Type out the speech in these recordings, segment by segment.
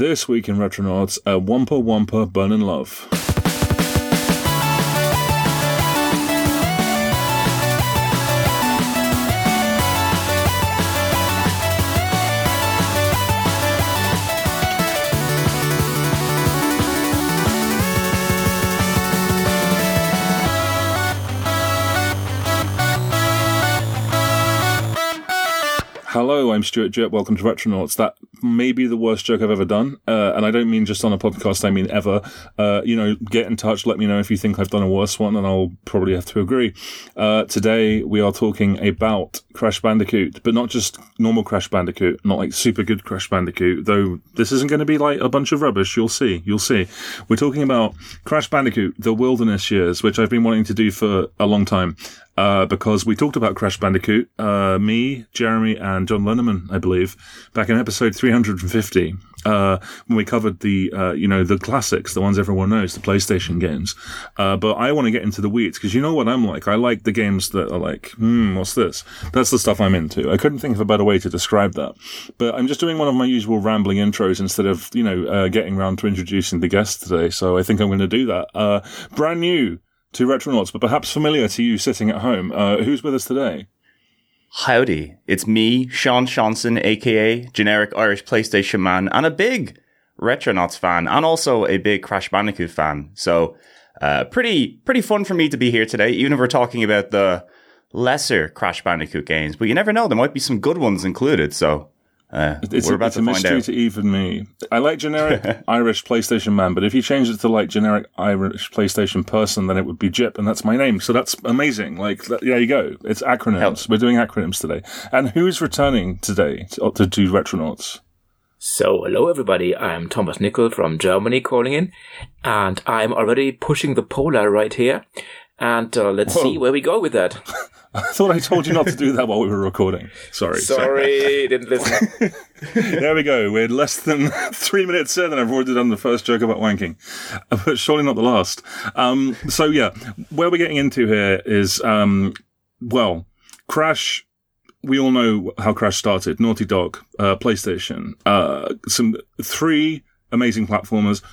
This week in Retronauts, a Wumpa Wumpa Burnin' Love. Hello, I'm Stuart Jurt. Welcome to Retronauts. That may be the worst joke I've ever done. And I don't mean just on a podcast, I mean ever. Get in touch, let me know if you think I've done a worse one, and I'll probably have to agree. Today, we are talking about Crash Bandicoot, but not just normal Crash Bandicoot, not like super good Crash Bandicoot, though this isn't going to be like a bunch of rubbish. You'll see. We're talking about Crash Bandicoot, The Wilderness Years, which I've been wanting to do for a long time. Because we talked about Crash Bandicoot, me, Jeremy, and John Lenneman, I believe, back in episode 350, when we covered the classics, the ones everyone knows, the PlayStation games. But I want to get into the weeds, because you know what I'm like. I like the games that are like, what's this? That's the stuff I'm into. I couldn't think of a better way to describe that. But I'm just doing one of my usual rambling intros instead of, getting around to introducing the guest today. So I think I'm going to do that. Brand new to Retronauts, but perhaps familiar to you sitting at home. Who's with us today? Howdy, it's me, Sean Johnson, aka generic Irish PlayStation man, and a big Retronauts fan, and also a big Crash Bandicoot fan. So, pretty fun for me to be here today, even if we're talking about the lesser Crash Bandicoot games. But you never know, there might be some good ones included, so we're about to find out. It's a mystery to even me. I like generic Irish PlayStation man, but if you change it to like generic Irish PlayStation person, then it would be Jip, and that's my name. So that's amazing. Like, there you go. It's acronyms. We're doing acronyms today. And who's returning today to do Retronauts? So, hello everybody. I'm Thomas Nickel from Germany calling in, and I'm already pushing the polar right here. And let's see where we go with that. I thought I told you not to do that while we were recording. Sorry, didn't listen. There we go. We're less than 3 minutes in, and I've already done the first joke about wanking, but surely not the last. Where we're getting into here is, Crash. We all know how Crash started. Naughty Dog, PlayStation, three amazing platformers,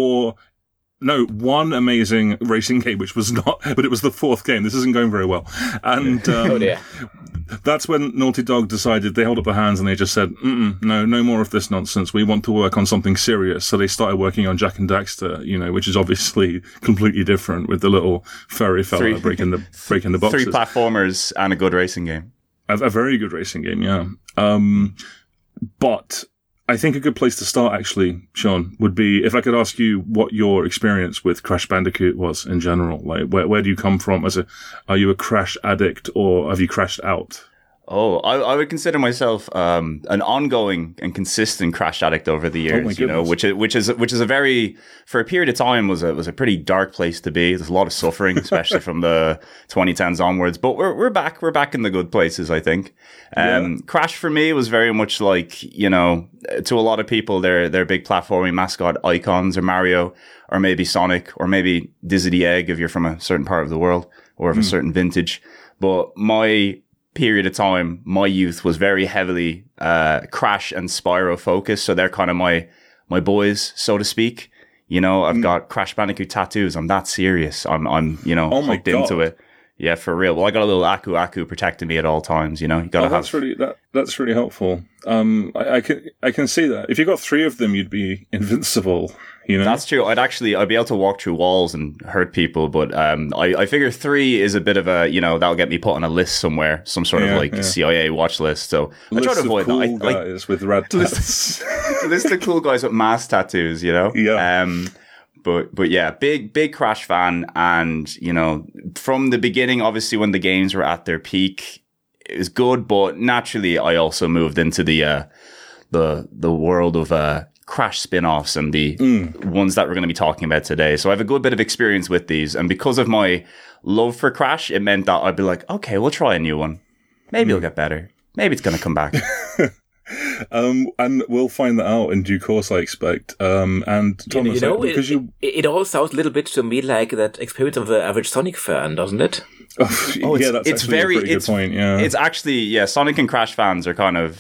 one amazing racing game, which was not, but it was the fourth game. This isn't going very well. And oh dear. That's when Naughty Dog decided, they held up their hands and they just said, no more of this nonsense. We want to work on something serious. So they started working on Jak and Daxter, which is obviously completely different, with the little furry fella breaking the boxes. 3 platformers and a good racing game. A very good racing game, yeah. But I think a good place to start, actually, Sean, would be if I could ask you what your experience with Crash Bandicoot was in general. Like, where do you come from? Are you a Crash addict, or have you crashed out? Oh, I would consider myself an ongoing and consistent Crash addict over the years. Which is a very, for a period of time, was a pretty dark place to be. There's a lot of suffering, especially from the 2010s onwards. But we're back in the good places, I think. Crash for me was very much like, to a lot of people, they're big platforming mascot icons, or Mario, or maybe Sonic, or maybe Dizzy the Egg if you're from a certain part of the world or of a certain vintage. But my period of time, my youth was very heavily Crash and Spyro focused, so they're kind of my boys, so to speak. I've got Crash Bandicoot tattoos. I'm that serious. I'm hooked into it. Yeah, for real. Well, I got a little Aku protecting me at all times. You gotta have. That's really helpful. I can see that. If you got 3 of them, you'd be invincible. That's true. I'd be able to walk through walls and hurt people, but I figure 3 is a bit of a, that'll get me put on a list somewhere, some sort of CIA watch list. So I try to avoid cool that. Guys with rad tats. List of cool guys with mask tattoos, Yeah. But yeah, big Crash fan, and from the beginning, obviously when the games were at their peak, it was good. But naturally, I also moved into the world of Crash spin-offs and the ones that we're going to be talking about today. So I have a good bit of experience with these, and because of my love for Crash, it meant that I'd be like, okay, we'll try a new one. Maybe it'll get better. Maybe it's going to come back. And we'll find that out in due course, I expect. And Thomas, it all sounds a little bit to me like that experience of the average Sonic fan, doesn't it? That's actually a pretty good point. Yeah, it's actually Sonic and Crash fans are kind of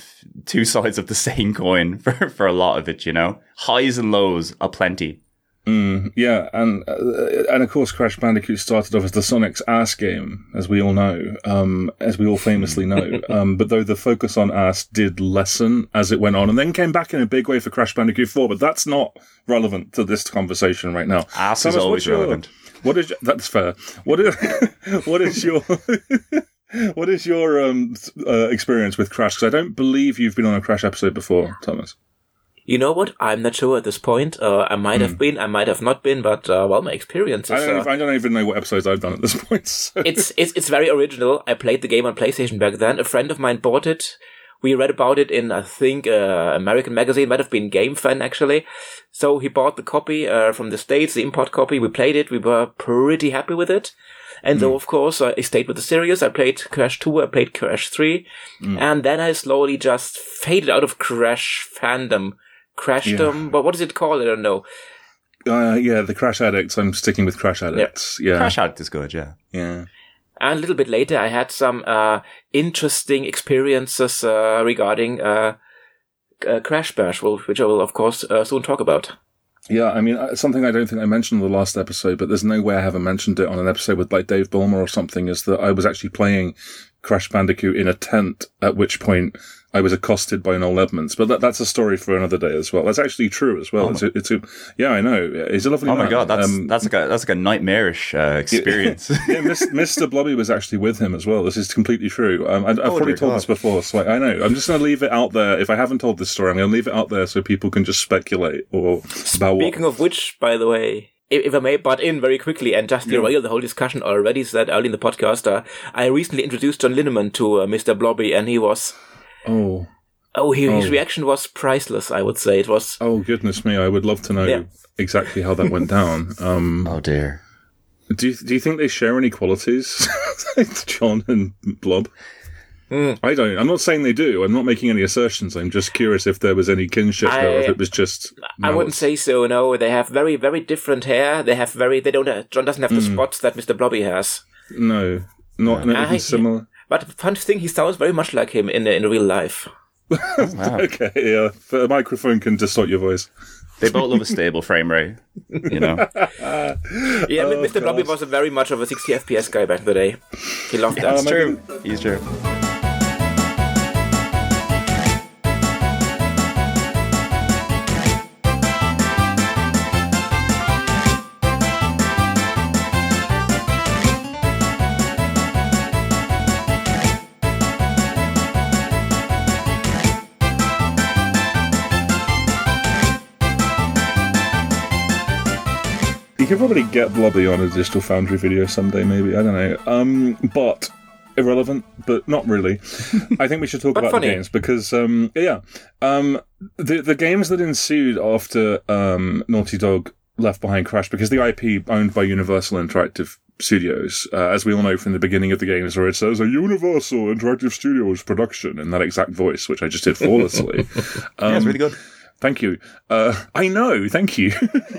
two sides of the same coin for a lot of it, you know? Highs and lows aplenty. Yeah, and of course Crash Bandicoot started off as the Sonic's ass game, as we all know, as we all famously know. But though the focus on ass did lessen as it went on, and then came back in a big way for Crash Bandicoot 4, but that's not relevant to this conversation right now. Ass Thomas, is always relevant. That's fair. What is your what is your experience with Crash? Because I don't believe you've been on a Crash episode before, Thomas. You know what? I'm not sure at this point. I might have been, I might have not been, but my experience is... I don't even know what episodes I've done at this point. So. It's very original. I played the game on PlayStation back then. A friend of mine bought it. We read about it in, I think, American magazine. Might have been Game Fan, actually. So he bought the copy from the States, the import copy. We played it. We were pretty happy with it. And though, of course, I stayed with the series. I played Crash 2, I played Crash 3. And then I slowly just faded out of Crash fandom. Crashdom, but what is it called? I don't know. Yeah, the Crash Addicts. I'm sticking with Crash Addicts. Yeah. Crash Addict is good, yeah. Yeah. And a little bit later, I had some interesting experiences regarding Crash Bash, which I will, of course, soon talk about. Yeah, I mean, something I don't think I mentioned in the last episode, but there's no way I haven't mentioned it on an episode with like Dave Ballmer or something, is that I was actually playing Crash Bandicoot in a tent, at which point I was accosted by Noel Edmonds. But that's a story for another day as well. That's actually true as well. Yeah, I know. He's a lovely man. Oh my God, that's like a nightmarish experience. Yeah, Mr. Blobby was actually with him as well. This is completely true. I've probably told this before, so I know. I'm just going to leave it out there. If I haven't told this story, I'm going to leave it out there so people can just speculate Speaking of which, by the way, if I may butt in very quickly and just derail the whole discussion already, so that early in the podcast, I recently introduced John Linneman to Mr. Blobby, and he was... His reaction was priceless, I would say. It was... Oh, goodness me. I would love to know exactly how that went down. Oh, dear. Do you think they share any qualities, John and Blob? I don't. I'm not saying they do. I'm not making any assertions. I'm just curious if there was any kinship there, or if it was just... I wouldn't say so, no. They have very, very different hair. John doesn't have the spots that Mr. Blobby has. No. Not anything similar. But the fun thing, he sounds very much like him in real life. Wow. Okay, yeah. A microphone can distort your voice. They both love a stable frame rate, you know. Mr. Blobby was very much of a 60 FPS guy back in the day. He loved that. That's true. He's true. You could probably get Blobby on a Digital Foundry video someday, maybe. I don't know. But irrelevant, but not really. I think we should talk about the games because, the games that ensued after Naughty Dog left behind Crash, because the IP owned by Universal Interactive Studios, as we all know from the beginning of the games, where it says a Universal Interactive Studios production in that exact voice, which I just did flawlessly. It's really good. Thank you. I know. Thank you.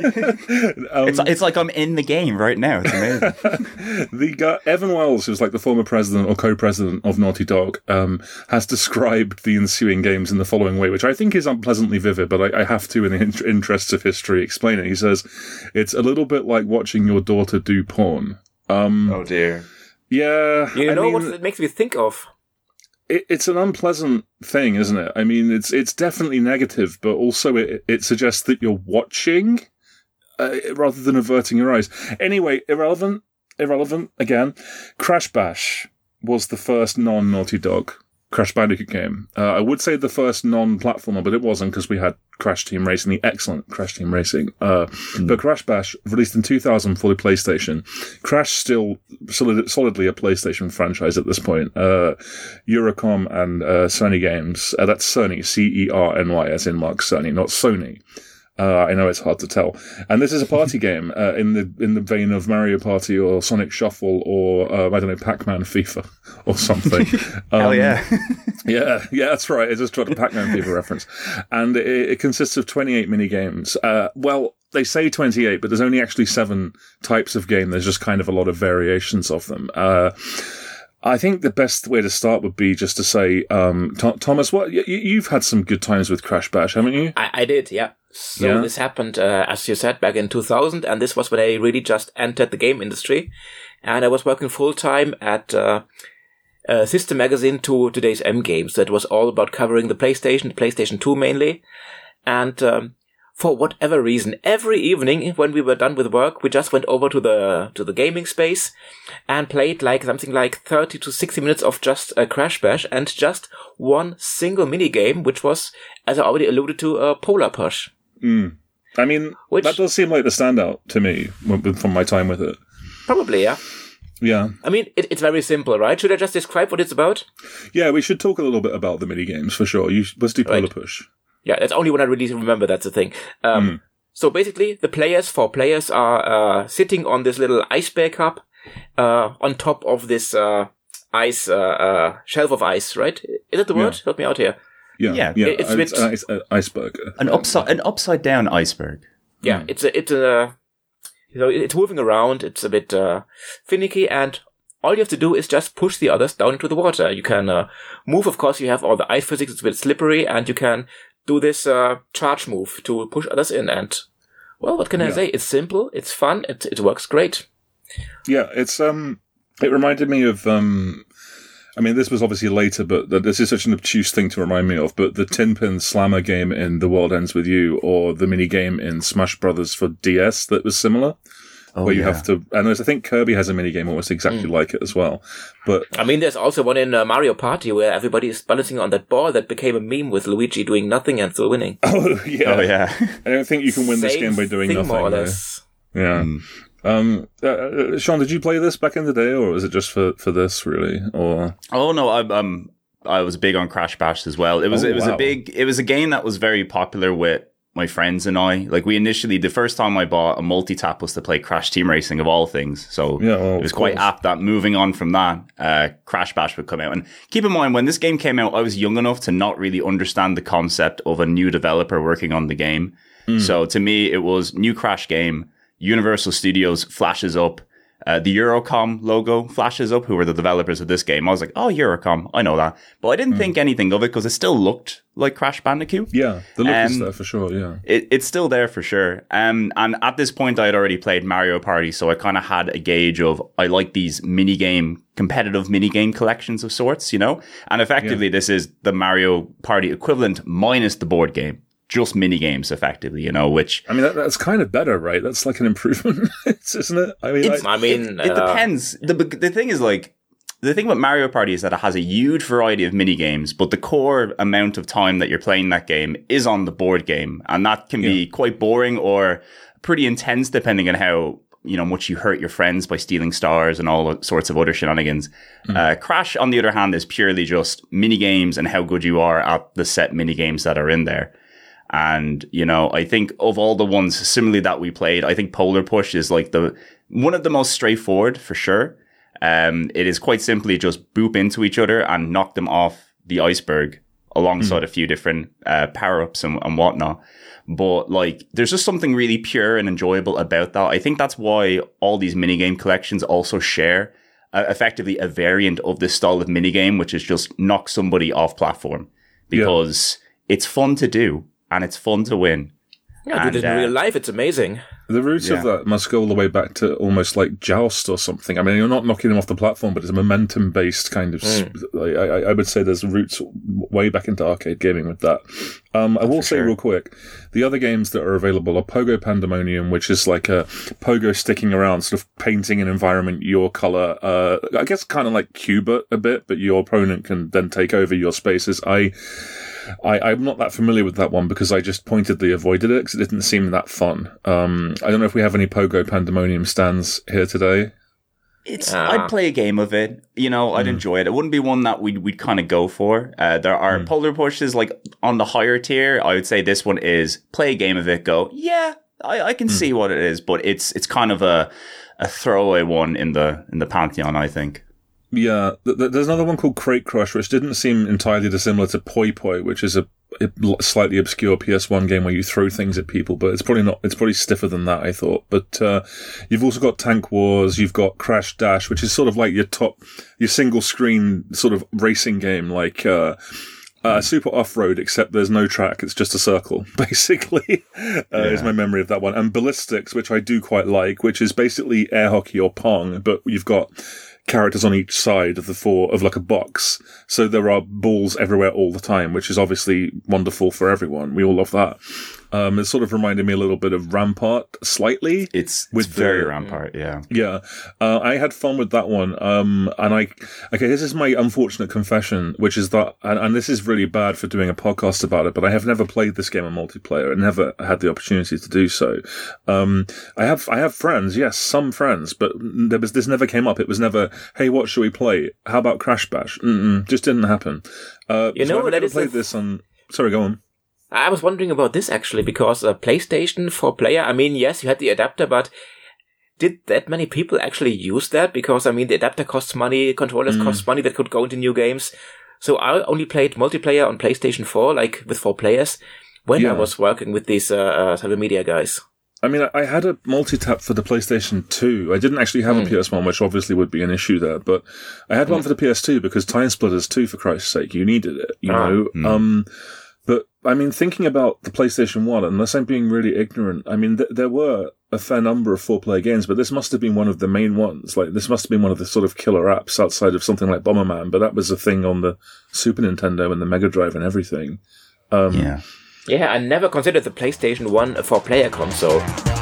It's like I'm in the game right now. It's amazing. The guy, Evan Wells, who's like the former president or co-president of Naughty Dog, has described the ensuing games in the following way, which I think is unpleasantly vivid, but I have to, in the interests of history, explain it. He says, it's a little bit like watching your daughter do porn. Oh dear. Yeah. You know what it makes me think of? It's an unpleasant thing, isn't it? I mean, it's definitely negative, but also it suggests that you're watching rather than averting your eyes. Anyway, irrelevant again. Crash Bash was the first non-Naughty Dog Crash Bandicoot game. I would say the first non-platformer, but it wasn't, because we had Crash Team Racing, the excellent Crash Team Racing. But Crash Bash, released in 2000 for the PlayStation. Crash still solidly a PlayStation franchise at this point. Eurocom and Cerny Games. That's Cerny, Cerny, as in Mark Cerny, not Sony. I know it's hard to tell. And this is a party game in the vein of Mario Party or Sonic Shuffle or, I don't know, Pac-Man FIFA or something. Hell yeah. yeah, that's right. I just tried a Pac-Man FIFA reference. And it consists of 28 mini-games. Well, they say 28, but there's only actually 7 types of game. There's just kind of a lot of variations of them. I think the best way to start would be just to say, Thomas, what you've had some good times with Crash Bash, haven't you? I did, yeah. So this happened, as you said, back in 2000, and this was when I really just entered the game industry, and I was working full-time at sister magazine to Today's M Games that was all about covering the PlayStation 2 mainly, and for whatever reason, every evening when we were done with work, we just went over to the gaming space and played something like 30 to 60 minutes of just a Crash Bash and just one single mini game, which was, as I already alluded to, Polar Push. I mean, that does seem like the standout to me from my time with it. Probably, yeah. Yeah. I mean, it's very simple, right? Should I just describe what it's about? Yeah, we should talk a little bit about the mini games for sure. Let's do Polar Push. Yeah, that's only when I really remember that's the thing. So basically, the 4 players are sitting on this little ice bear cup on top of this ice shelf of ice, right? Is that the word? Help me out here. Yeah. It's an iceberg. An upside down iceberg. Yeah, it's moving around. It's a bit finicky, and all you have to do is just push the others down into the water. You can move. Of course, you have all the ice physics. It's a bit slippery, and you can do this charge move to push others in. And well, what can I say? It's simple. It's fun. It works great. Yeah, it's it reminded me of I mean, this was obviously later, but this is such an obtuse thing to remind me of, but the Tin Pin Slammer game in The World Ends With You, or the mini game in Smash Brothers for DS that was similar. Where you have to, and I think Kirby has a mini game almost exactly like it as well. But I mean, there's also one in Mario Party where everybody is balancing on that ball that became a meme with Luigi doing nothing and still winning. Oh yeah. I don't think you can win this game by doing nothing. More or less. Yeah. Sean, did you play this back in the day, or was it just for this really? Or no, I was big on Crash Bash as well. It was a game that was very popular with my friends and I. Like, the first time I bought a multi-tap was to play Crash Team Racing of all things. So it was quite apt that moving on from that, Crash Bash would come out. And keep in mind, when this game came out, I was young enough to not really understand the concept of a new developer working on the game. So to me, it was new Crash game, Universal Studios flashes up, the Eurocom logo flashes up, who were the developers of this game. I was like, oh, Eurocom, I know that. But I didn't think anything of it because it still looked like Crash Bandicoot. Yeah, the look is there for sure, yeah. It's still there for sure. And at this point, I had already played Mario Party, so I kind of had a gauge of, I like these competitive minigame collections of sorts, you know? And effectively, this is the Mario Party equivalent minus the board game. Just mini games, effectively, you know. Which I mean, that's kind of better, right? That's like an improvement, isn't it? I mean, it depends. The thing is, like, the thing with Mario Party is that it has a huge variety of mini games, but the core amount of time that you're playing that game is on the board game, and that can be quite boring or pretty intense, depending on how much you hurt your friends by stealing stars and all sorts of other shenanigans. Crash, on the other hand, is purely just mini games and how good you are at the set mini games that are in there. And, I think of all the ones similarly that we played, I think Polar Push is like one of the most straightforward for sure. It is quite simply just boop into each other and knock them off the iceberg alongside a few different power-ups and whatnot. But like, there's just something really pure and enjoyable about that. I think that's why all these minigame collections also share effectively a variant of this style of minigame, which is just knock somebody off platform, because it's fun to do. And it's fun to win. Yeah, dude, in real life, it's amazing. The roots of that must go all the way back to almost like Joust or something. I mean, you're not knocking them off the platform, but it's a momentum-based kind of... I would say there's roots way back into arcade gaming with that. I will say real quick, the other games that are available are Pogo Pandemonium, which is like a Pogo sticking around, sort of painting an environment your color. I guess kind of like Cubert a bit, but your opponent can then take over your spaces. I'm not that familiar with that one because I just pointedly avoided it because it didn't seem that fun. I don't know if we have any Pogo Pandemonium stands here today. I'd play a game of it. I'd enjoy it. It wouldn't be one that we'd kind of go for. There are Polar Pushes like on the higher tier. I would say this one is play a game of it. Go, yeah, I can see what it is, but it's kind of a throwaway one in the pantheon, I think. Yeah, there's another one called Crate Crush, which didn't seem entirely dissimilar to Poi Poi, which is a slightly obscure PS1 game where you throw things at people, but it's probably stiffer than that, I thought. But you've also got Tank Wars, you've got Crash Dash, which is sort of like your single screen sort of racing game, like Super Off-Road, except there's no track, it's just a circle, basically, is my memory of that one. And Ballistics, which I do quite like, which is basically air hockey or Pong, but you've got characters on each side of like a box. So there are balls everywhere all the time, which is obviously wonderful for everyone. We all love that. It sort of reminded me a little bit of Rampart, slightly. It's very Rampart, yeah. Yeah. I had fun with that one. This is my unfortunate confession, which is that, and this is really bad for doing a podcast about it, but I have never played this game in multiplayer and never had the opportunity to do so. I have friends, yes, some friends, but this never came up. It was never, hey, what should we play? How about Crash Bash? Just didn't happen. Sorry, go on. I was wondering about this actually, because PlayStation 4 player, I mean, yes, you had the adapter, but did that many people actually use that? Because, I mean, the adapter costs money, controllers cost money that could go into new games. So I only played multiplayer on PlayStation 4, like with 4 players, when I was working with these Cybermedia guys. I mean, I had a multi-tap for the PlayStation 2. I didn't actually have a PS1, which obviously would be an issue there, but I had one for the PS2 because Time Splitters 2, for Christ's sake, you needed it, you know? But, I mean, thinking about the PlayStation 1, unless I'm being really ignorant, I mean, there were a fair number of 4-player games, but this must have been one of the main ones. Like, this must have been one of the sort of killer apps outside of something like Bomberman, but that was a thing on the Super Nintendo and the Mega Drive and everything. Yeah, I never considered the PlayStation 1 a 4-player console.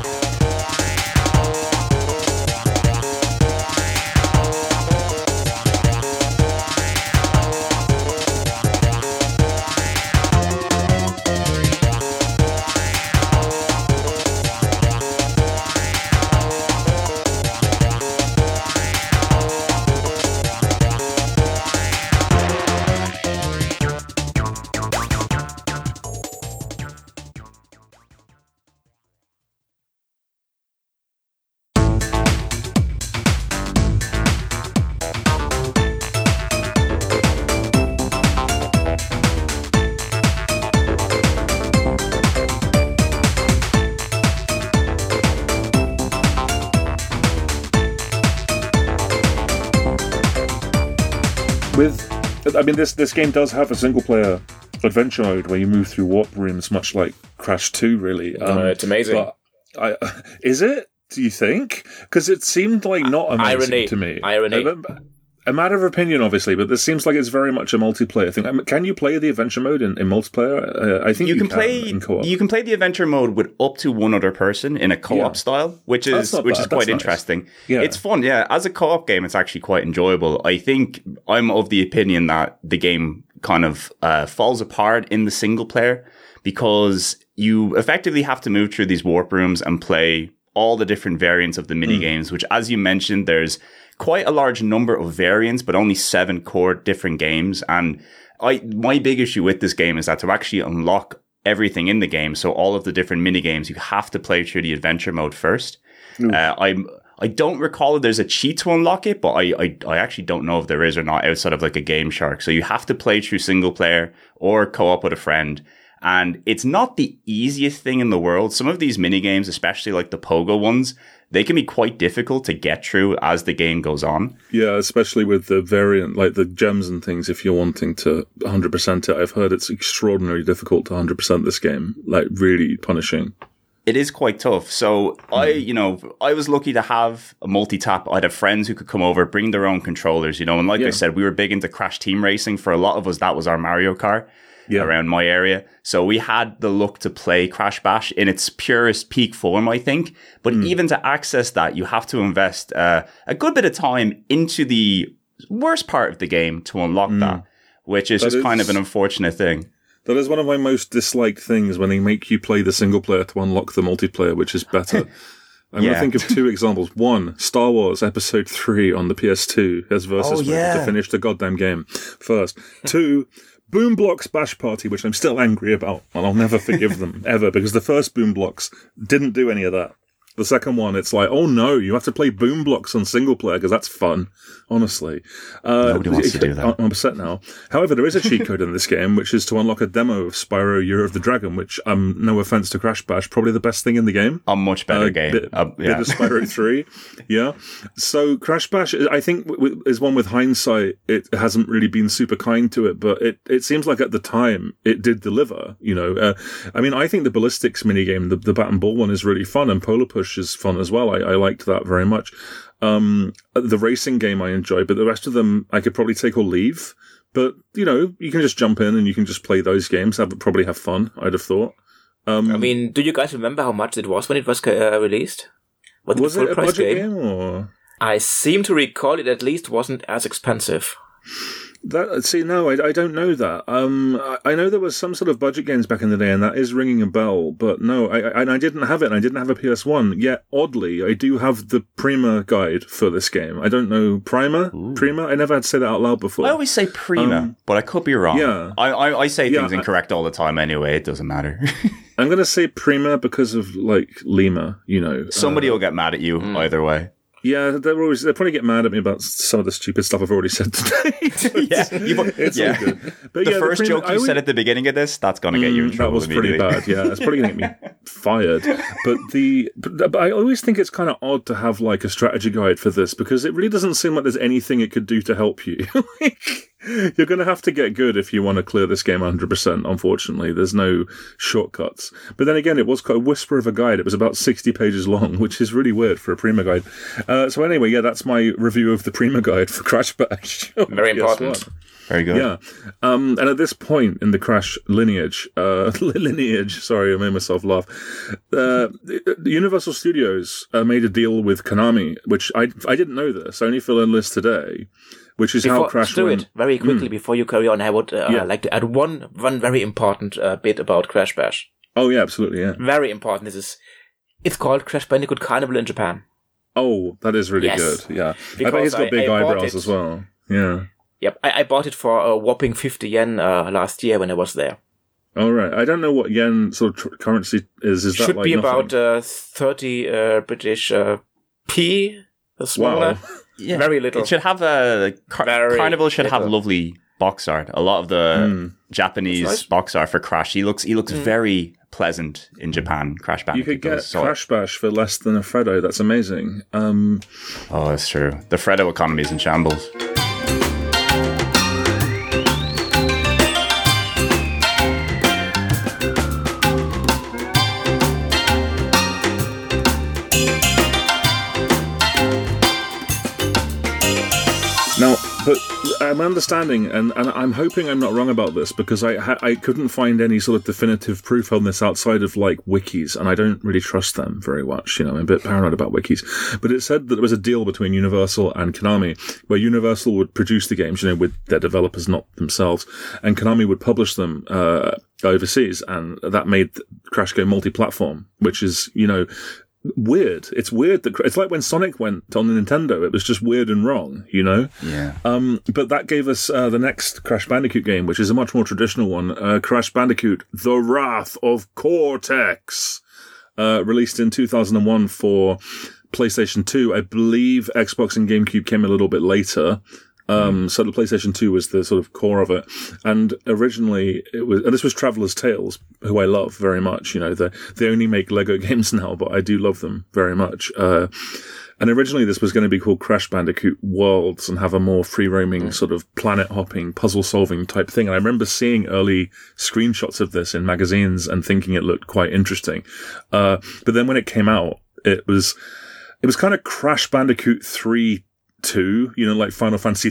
This game does have a single-player adventure mode where you move through warp rooms, much like Crash 2, really. It's amazing. But is it? Do you think? Because it seemed like not amazing to me. Irony. A matter of opinion, obviously, but this seems like it's very much a multiplayer thing. I mean, can you play the adventure mode in multiplayer? I think you can play in co-op. You can play the adventure mode with up to one other person in a co-op style, which is quite interesting. Yeah. It's fun. Yeah, as a co-op game, it's actually quite enjoyable. I think I'm of the opinion that the game kind of falls apart in the single player because you effectively have to move through these warp rooms and play all the different variants of the mini games, which, as you mentioned, there's quite a large number of variants, but only 7 core different games. And my big issue with this game is that to actually unlock everything in the game, so all of the different mini games, you have to play through the adventure mode first. I don't recall if there's a cheat to unlock it, but I actually don't know if there is or not outside of like a Game Shark. So you have to play through single player or co-op with a friend. And it's not the easiest thing in the world. Some of these mini games, especially like the Pogo ones, they can be quite difficult to get through as the game goes on. Yeah, especially with the variant, like the gems and things, if you're wanting to 100% it. I've heard it's extraordinarily difficult to 100% this game, like really punishing. It is quite tough. So I was lucky to have a multi-tap. I'd have friends who could come over, bring their own controllers, and like I said, we were big into Crash Team Racing. For a lot of us, that was our Mario Kart. Around my area. So we had the luck to play Crash Bash in its purest peak form, I think. But even to access that, you have to invest a good bit of time into the worst part of the game to unlock that, which is just kind of an unfortunate thing. That is one of my most disliked things, when they make you play the single player to unlock the multiplayer, which is better. I'm going to think of 2 examples. One, Star Wars Episode 3 on the PS2 as versus mode to finish the goddamn game first. 2, Boom Blox Bash Party, which I'm still angry about, and I'll never forgive them, ever, because the first Boom Blox didn't do any of that. The second one, it's like, oh no, you have to play Boom Blocks on single player because that's fun. Honestly, nobody wants to do that. I'm upset now. However, there is a cheat code in this game, which is to unlock a demo of Spyro Year of the Dragon, which, no offense to Crash Bash, probably the best thing in the game. A much better game. Bit of Spyro 3. Yeah. So Crash Bash, I think, is one with hindsight. It hasn't really been super kind to it, but it seems like at the time it did deliver. I mean, I think the ballistics minigame, the bat and ball one, is really fun, and Polar Push is fun as well. I liked that very much. The racing game I enjoy, but the rest of them I could probably take or leave. But, you can just jump in and you can just play those games. Probably have fun, I'd have thought. I mean, do you guys remember how much it was when it was released? Was it a budget game or? I seem to recall it at least wasn't as expensive. No, I don't know that. I know there was some sort of budget games back in the day, and that is ringing a bell. But no, I didn't have it, and I didn't have a PS1. Yet, oddly, I do have the Prima guide for this game. I don't know Prima. I never had to say that out loud before. I always say Prima, but I could be wrong. Yeah, I say things incorrect all the time. Anyway, it doesn't matter. I'm gonna say Prima because of Lima. Somebody will get mad at you either way. Yeah, they'll probably get mad at me about some of the stupid stuff I've already said today. It's all good. But the first joke you said at the beginning of this, that's going to get you in trouble. That was pretty bad, yeah. It's probably going to get me fired. But I always think it's kind of odd to have a strategy guide for this, because it really doesn't seem like there's anything it could do to help you. You're going to have to get good if you want to clear this game 100%, unfortunately. There's no shortcuts. But then again, it was quite a whisper of a guide. It was about 60 pages long, which is really weird for a Prima guide. So anyway, that's my review of the Prima guide for Crash Bash. Very important. Very good. Yeah. And at this point in the Crash lineage, sorry, I made myself laugh. Universal Studios made a deal with Konami, which I didn't know this. I only fell in this today. Which is how Crash do it very quickly before you carry on. I would like to add one very important bit about Crash Bash. Oh yeah, absolutely, yeah. Very important. It's called Crash Bandicoot Carnival in Japan. Oh, that is really good. Yeah, because I bet he's got big eyebrows as well. Yeah. Yep, I bought it for a whopping 50 yen last year when I was there. All right, I don't know what yen sort of currency is. Is that should be nothing? About 30 British p. Smaller. Wow. Yeah, very little. It should have Carnival should have lovely box art. A lot of the Japanese box art for Crash, he looks very pleasant in Japan. Crash Bandicoot. You could get Crash Bash for less than a Freddo. That's amazing. Oh, that's true. The Freddo economy is in shambles. Now, but I'm understanding, and I'm hoping I'm not wrong about this, because I couldn't find any sort of definitive proof on this outside of wikis, and I don't really trust them very much. I'm a bit paranoid about wikis. But it said that there was a deal between Universal and Konami, where Universal would produce the games, with their developers, not themselves, and Konami would publish them overseas, and that made Crash go multi-platform, which is, weird. It's weird that it's like when Sonic went on the Nintendo. It was just weird and wrong, Yeah. But that gave us the next Crash Bandicoot game, which is a much more traditional one. Crash Bandicoot: The Wrath of Cortex, released in 2001 for PlayStation 2. I believe Xbox and GameCube came a little bit later. So the PlayStation 2 was the sort of core of it. And originally and this was Traveller's Tales, who I love very much. They only make Lego games now, but I do love them very much. And originally this was going to be called Crash Bandicoot Worlds and have a more free-roaming sort of planet-hopping, puzzle-solving type thing. And I remember seeing early screenshots of this in magazines and thinking it looked quite interesting. But then when it came out, it was kind of Crash Bandicoot 3-2, like Final Fantasy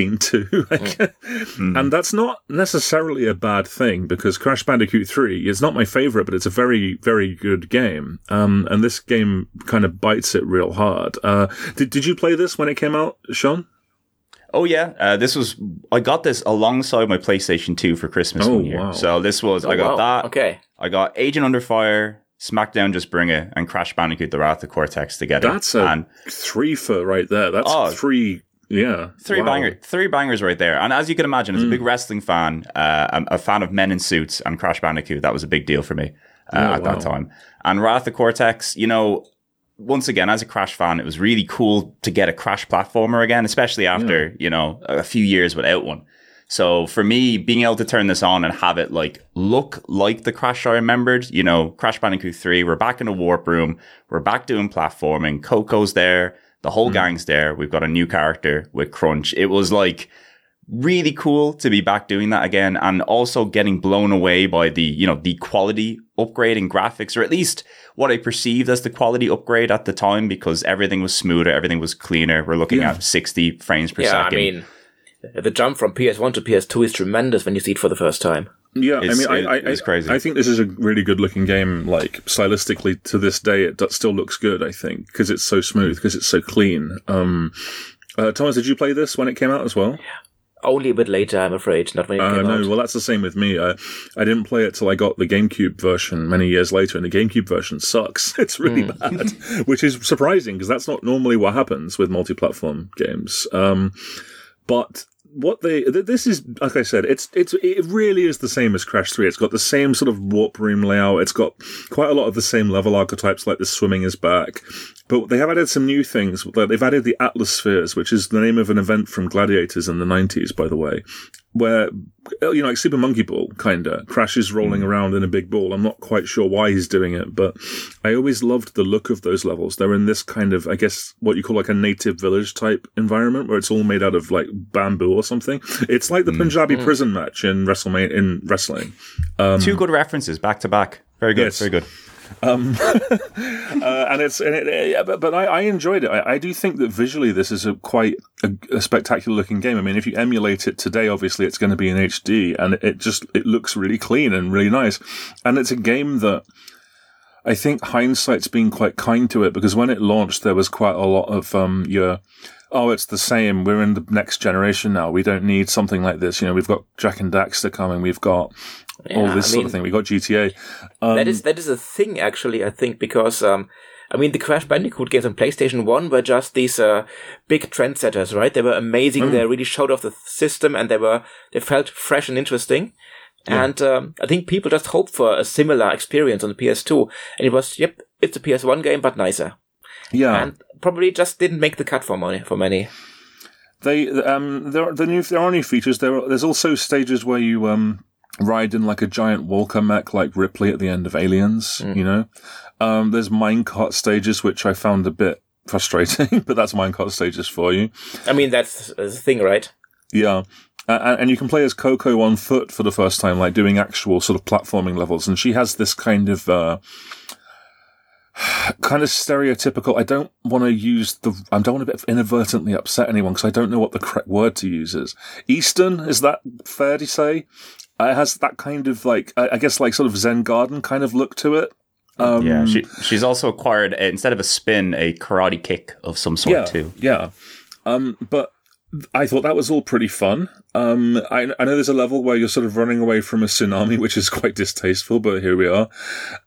13-2. And that's not necessarily a bad thing, because Crash Bandicoot 3 is not my favorite, but it's a very, very good game. And this game kind of bites it real hard. Did you play this when it came out, Sean? Oh yeah, I got this alongside my PlayStation 2 for Christmas one year. Wow. So this was, I got that. Okay. I got Agent Under Fire, Smackdown Just Bring It, and Crash Bandicoot: The Wrath of Cortex together. That's a three-fer right there. That's three. Yeah, three bangers right there. And as you can imagine, as a big wrestling fan, a fan of Men in Suits and Crash Bandicoot, that was a big deal for me at that time. And Wrath of Cortex, once again, as a Crash fan, it was really cool to get a Crash platformer again, especially after, a few years without one. So for me, being able to turn this on and have it look like the Crash I remembered, Crash Bandicoot 3, we're back in a warp room. We're back doing platforming. Coco's there. The whole gang's there. We've got a new character with Crunch. It was really cool to be back doing that again, and also getting blown away by the quality upgrade in graphics, or at least what I perceived as the quality upgrade at the time, because everything was smoother, everything was cleaner. We're looking at 60 frames per second. I mean, the jump from PS1 to PS2 is tremendous when you see it for the first time. Yeah, it's crazy. I think this is a really good looking game. Stylistically, to this day, it still looks good. I think because it's so smooth, because it's so clean. Thomas, did you play this when it came out as well? Only a bit later, I'm afraid. Not when it came out. Well, that's the same with me. I didn't play it till I got the GameCube version many years later, and the GameCube version sucks. It's really bad, which is surprising because that's not normally what happens with multi-platform games. But this is, like I said, it really is the same as Crash 3. It's got the same sort of warp room layout. It's got quite a lot of the same level archetypes, like the swimming is back. But they have added some new things. They've added the Atlas Spheres, which is the name of an event from Gladiators in the 90s, by the way, where, like Super Monkey Ball, kinda. Crash is rolling around in a big ball. I'm not quite sure why he's doing it, but I always loved the look of those levels. They're in this kind of, I guess, what you call a native village type environment, where it's all made out of bamboo or something. It's like the Punjabi prison match in wrestling. Two good references back to back. Very good. Yes. Very good. But I enjoyed it. I do think that visually this is quite a spectacular looking game. I mean, if you emulate it today, obviously it's going to be in HD, and it looks really clean and really nice. And it's a game that I think hindsight's been quite kind to it, because when it launched, there was quite a lot of it's the same. We're in the next generation now. We don't need something like this. We've got Jak and Daxter coming. We've got all this sort of thing. We got GTA. That is a thing, actually, I think, because the Crash Bandicoot games on PlayStation 1 were just these big trendsetters, right? They were amazing. They really showed off the system, and they felt fresh and interesting. Yeah. And I think people just hoped for a similar experience on the PS2, and it was, it's a PS1 game, but nicer. Yeah, and probably just didn't make the cut for many. There are new features. There's also stages where you ride in a giant walker mech like Ripley at the end of Aliens. There's minecart stages, which I found a bit frustrating, but that's minecart stages for you. I mean, that's the thing, right? Yeah. And you can play as Coco on foot for the first time, doing actual sort of platforming levels. And she has this kind of stereotypical, I don't want to inadvertently upset anyone because I don't know what the correct word to use is. Eastern, is that fair to say? It has that kind of I guess sort of Zen garden kind of look to it. She's also acquired, instead of a spin, a karate kick of some sort too. Yeah. But I thought that was all pretty fun. I know there's a level where you're sort of running away from a tsunami, which is quite distasteful, but here we are.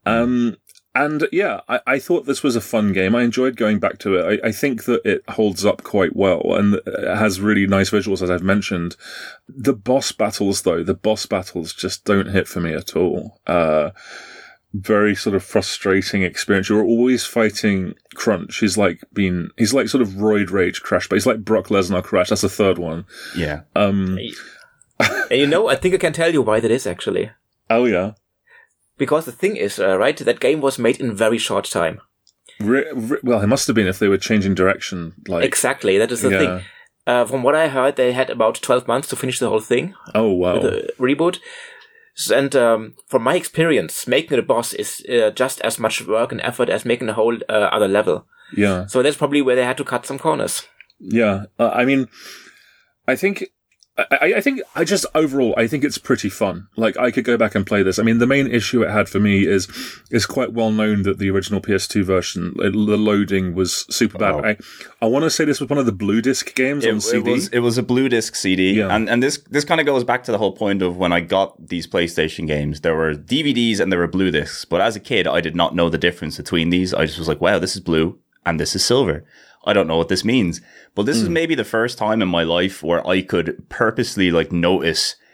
I thought this was a fun game. I enjoyed going back to it. I think that it holds up quite well, and it has really nice visuals, as I've mentioned. The boss battles just don't hit for me at all. Very sort of frustrating experience. You're always fighting Crunch. He's like sort of roid rage Crash, but he's like Brock Lesnar Crash. That's the third one. Yeah. And I think I can tell you why that is, actually. Oh, yeah. Because the thing is, right, that game was made in very short time. Well, it must have been if they were changing direction. Exactly, that is the thing. From what I heard, they had about 12 months to finish the whole thing. Oh, wow. With the reboot. And from my experience, making the boss is just as much work and effort as making a whole other level. Yeah. So that's probably where they had to cut some corners. Yeah. I think overall, I think it's pretty fun. I could go back and play this. I mean, the main issue it had for me is quite well known that the original PS2 version, the loading was super bad. Oh. I want to say this was one of the Blue Disc games on CD. It was a Blue Disc CD. Yeah. And this kind of goes back to the whole point of when I got these PlayStation games, there were DVDs and there were Blue Discs. But as a kid, I did not know the difference between these. I just was like, wow, this is blue and this is silver. I don't know what this means. But this is maybe the first time in my life where I could purposely notice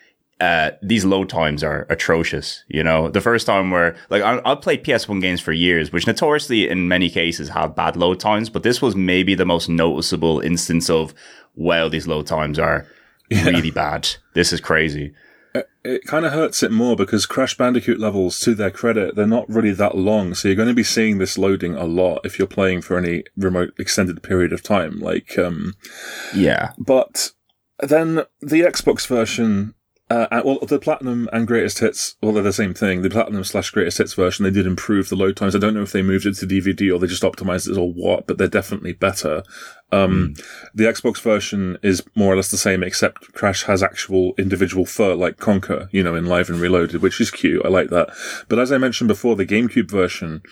these load times are atrocious. You know, the first time where, like, I've played PS1 games for years, which notoriously in many cases have bad load times, but this was maybe the most noticeable instance of, wow, these load times are really bad. This is crazy. It kind of hurts it more because Crash Bandicoot levels, to their credit, they're not really that long. So you're going to be seeing this loading a lot if you're playing for any remote extended period of time. Like, But then the Xbox version, the Platinum and Greatest Hits, well, they're the same thing. The Platinum/Greatest Hits version, they did improve the load times. I don't know if they moved it to DVD or they just optimized it or what, but they're definitely better. The Xbox version is more or less the same, except Crash has actual individual fur, like Conker, you know, in Live and Reloaded, which is cute. I like that. But as I mentioned before, the GameCube version,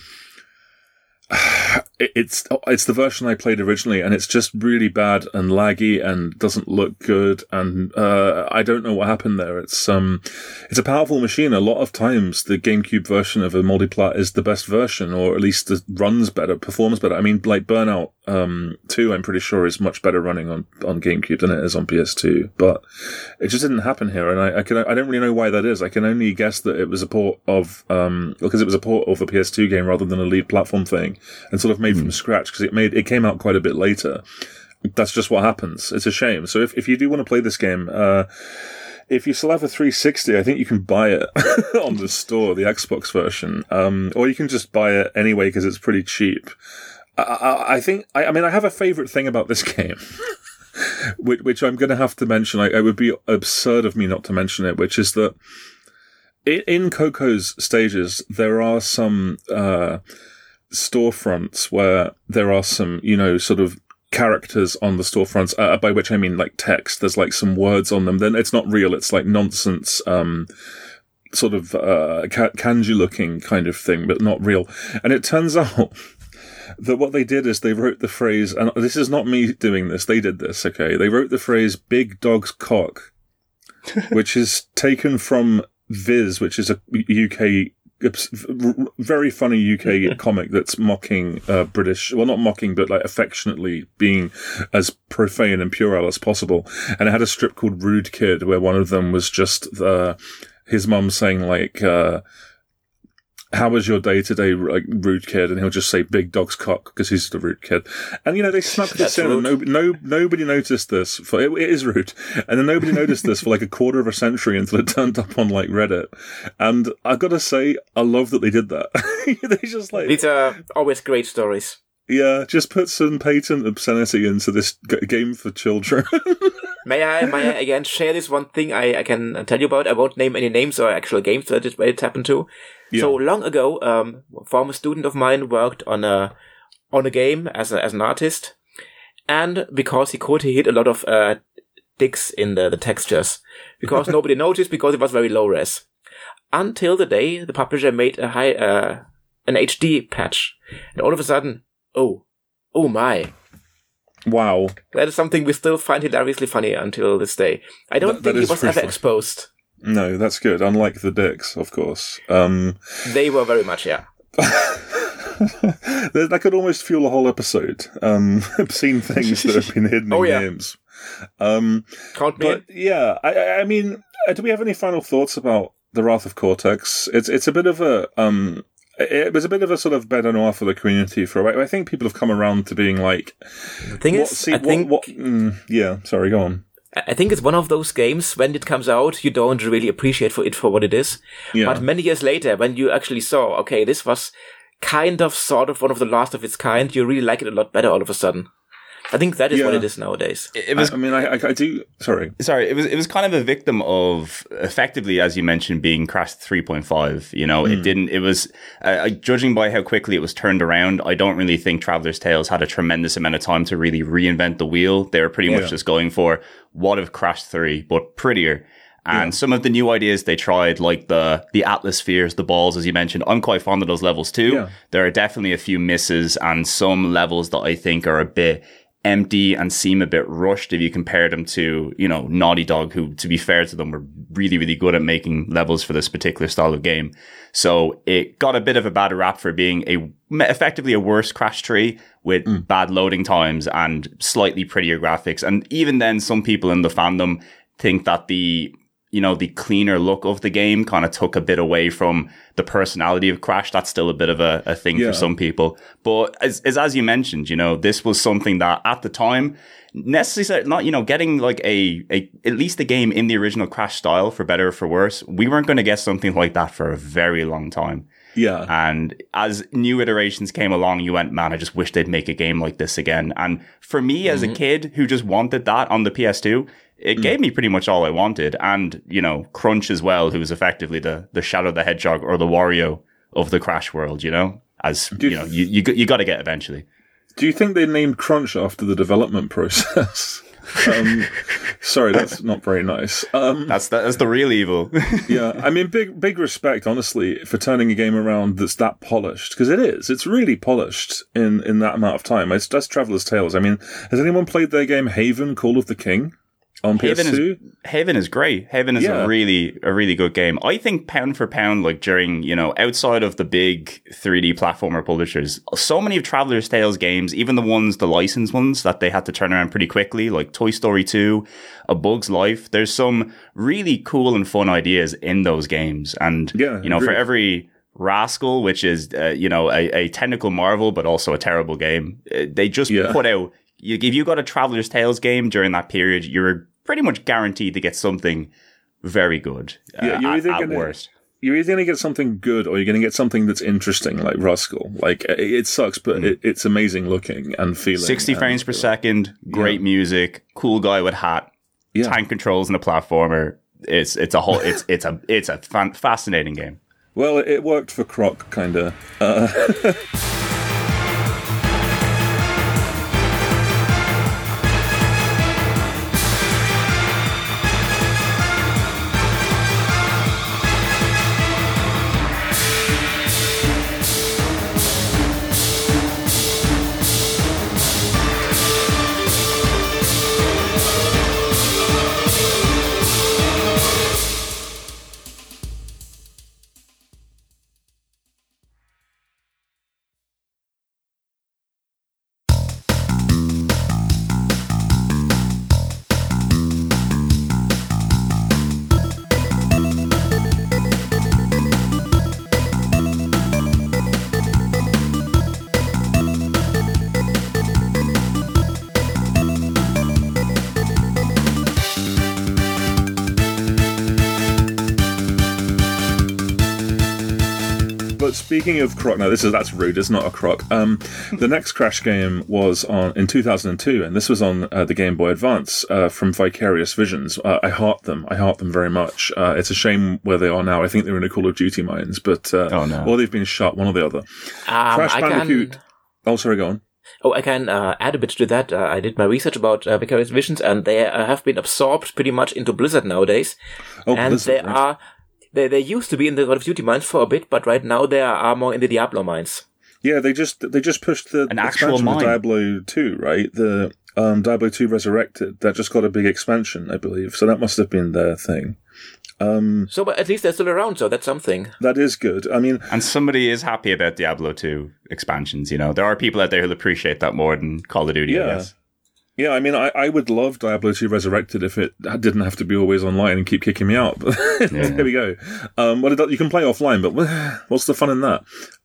it's the version I played originally, and it's just really bad and laggy and doesn't look good, and I don't know what happened there. It's a powerful machine. A lot of times the GameCube version of a multiplat is the best version, or at least it runs better, performs better. I mean, like Burnout 2, I'm pretty sure is much better running on GameCube than it is on PS2, but it just didn't happen here, and I don't really know why that is. I can only guess that it was a port of because it was a port of a PS2 game rather than a lead platform thing, and sort of made from scratch, because it came out quite a bit later. That's just what happens. It's a shame. So if you do want to play this game, if you still have a 360, I think you can buy it on the store, the Xbox version, or you can just buy it anyway because it's pretty cheap. I have a favorite thing about this game, which I'm going to have to mention. It would be absurd of me not to mention it, which is that in Coco's stages, there are some storefronts where there are some, you know, sort of characters on the storefronts, by which I mean like text. There's like some words on them. Then it's not real. It's like nonsense, sort of kanji looking kind of thing, but not real. And it turns out that what they did is they wrote the phrase, and this is not me doing this, they did this, okay? They wrote the phrase "big dog's cock," which is taken from Viz, which is a UK, very funny UK comic that's mocking British, well, not mocking, but like affectionately being as profane and puerile as possible. And it had a strip called Rude Kid, where one of them was just his mum saying like, how was your day today, like, rude kid? And he'll just say "big dog's cock" because he's the rude kid. And, you know, they snuck this in, and nobody noticed this. It is rude. And then nobody noticed this for like a quarter of a century until it turned up on like Reddit. And I've got to say, I love that they did that. They just like... These are always great stories. Yeah, just put some patent obscenity into this game for children. May I again share this one thing I can tell you about? I won't name any names or actual games that it happened to. Yeah. So long ago, a former student of mine worked on a game as an artist, and because he hit a lot of dicks in the textures, because nobody noticed, because it was very low res. Until the day the publisher made an HD patch, and all of a sudden, oh my. Wow. That is something we still find hilariously funny until this day. I don't think it was ever exposed. No, that's good. Unlike the dicks, of course. They were very much, yeah. That could almost fuel a whole episode. Obscene things that have been hidden in games. Count me. But yeah, I mean, do we have any final thoughts about The Wrath of Cortex? It's a bit of a... It was a bit of a sort of bête noir for the community for a while. I think people have come around to being like... The thing is, sorry, go on. I think it's one of those games, when it comes out, you don't really appreciate it for what it is. Yeah. But many years later, when you actually saw, okay, this was sort of one of the last of its kind, you really like it a lot better all of a sudden. I think that is what it is nowadays. It was. I do. Sorry. It was kind of a victim of, effectively, as you mentioned, being Crash 3.5. You know, it didn't. It was judging by how quickly it was turned around. I don't really think Traveler's Tales had a tremendous amount of time to really reinvent the wheel. They were pretty much just going for what if Crash 3, but prettier. And some of the new ideas they tried, like the Atlas spheres, the balls, as you mentioned, I'm quite fond of those levels too. Yeah. There are definitely a few misses and some levels that I think are a bit empty and seem a bit rushed if you compare them to, you know, Naughty Dog, who, to be fair to them, were really, really good at making levels for this particular style of game. So it got a bit of a bad rap for being effectively a worse Crash 3 with bad loading times and slightly prettier graphics. And even then, some people in the fandom think that the the cleaner look of the game kind of took a bit away from the personality of Crash. That's still a bit of a thing for some people. But as you mentioned, this was something that at the time, necessarily not, getting like at least a game in the original Crash style, for better or for worse, we weren't going to get something like that for a very long time. Yeah. And as new iterations came along, you went, man, I just wish they'd make a game like this again. And for me as a kid who just wanted that on the PS2, it gave me pretty much all I wanted. And, Crunch as well, who was effectively the Shadow the Hedgehog or the Wario of the Crash world, you got to get eventually. Do you think they named Crunch after the development process? Sorry, that's not very nice. That's the real evil. Yeah, I mean, big respect, honestly, for turning a game around that's that polished, because it is. It's really polished in that amount of time. It's just Traveler's Tales. I mean, has anyone played their game Haven: Call of the King? On PS2? Haven is great. Haven is a really good game. I think pound for pound, like during, outside of the big 3D platformer publishers, so many of Traveler's Tales games, even the licensed ones that they had to turn around pretty quickly, like Toy Story 2, A Bug's Life, there's some really cool and fun ideas in those games. And, for every Rascal, which is, a technical marvel, but also a terrible game, they just put out, if you got a Traveler's Tales game during that period, you're pretty much guaranteed to get something very good. At worst. You're either going to get something good or you're going to get something that's interesting, like Rascal. Like, it sucks, but it's amazing looking and feeling. 60 frames per second, great music, cool guy with hat, tank controls in a platformer. It's a fascinating game. Well, it worked for Croc, kind of. Speaking of Croc, no, that's rude. It's not a Croc. The next Crash game was in 2002, and this was on the Game Boy Advance from Vicarious Visions. I heart them very much. It's a shame where they are now. I think they're in a Call of Duty mines, but or they've been shut, one or the other. Crash Bandicoot. Oh, sorry, go on. Oh, I can add a bit to that. I did my research about Vicarious Visions, and they have been absorbed pretty much into Blizzard nowadays. Oh, and Blizzard, right. They used to be in the Call of Duty mines for a bit, but right now they are more in the Diablo mines. Yeah, they just pushed the expansion of Diablo 2, right? The Diablo 2 Resurrected. That just got a big expansion, I believe. So that must have been their thing. But at least they're still around, so that's something. That is good. I mean, and somebody is happy about Diablo 2 expansions. There are people out there who'll appreciate that more than Call of Duty. I guess. Yeah, I mean, I would love Diablo 2 Resurrected if it didn't have to be always online and keep kicking me out. But there we go. You can play offline, but what's the fun in that?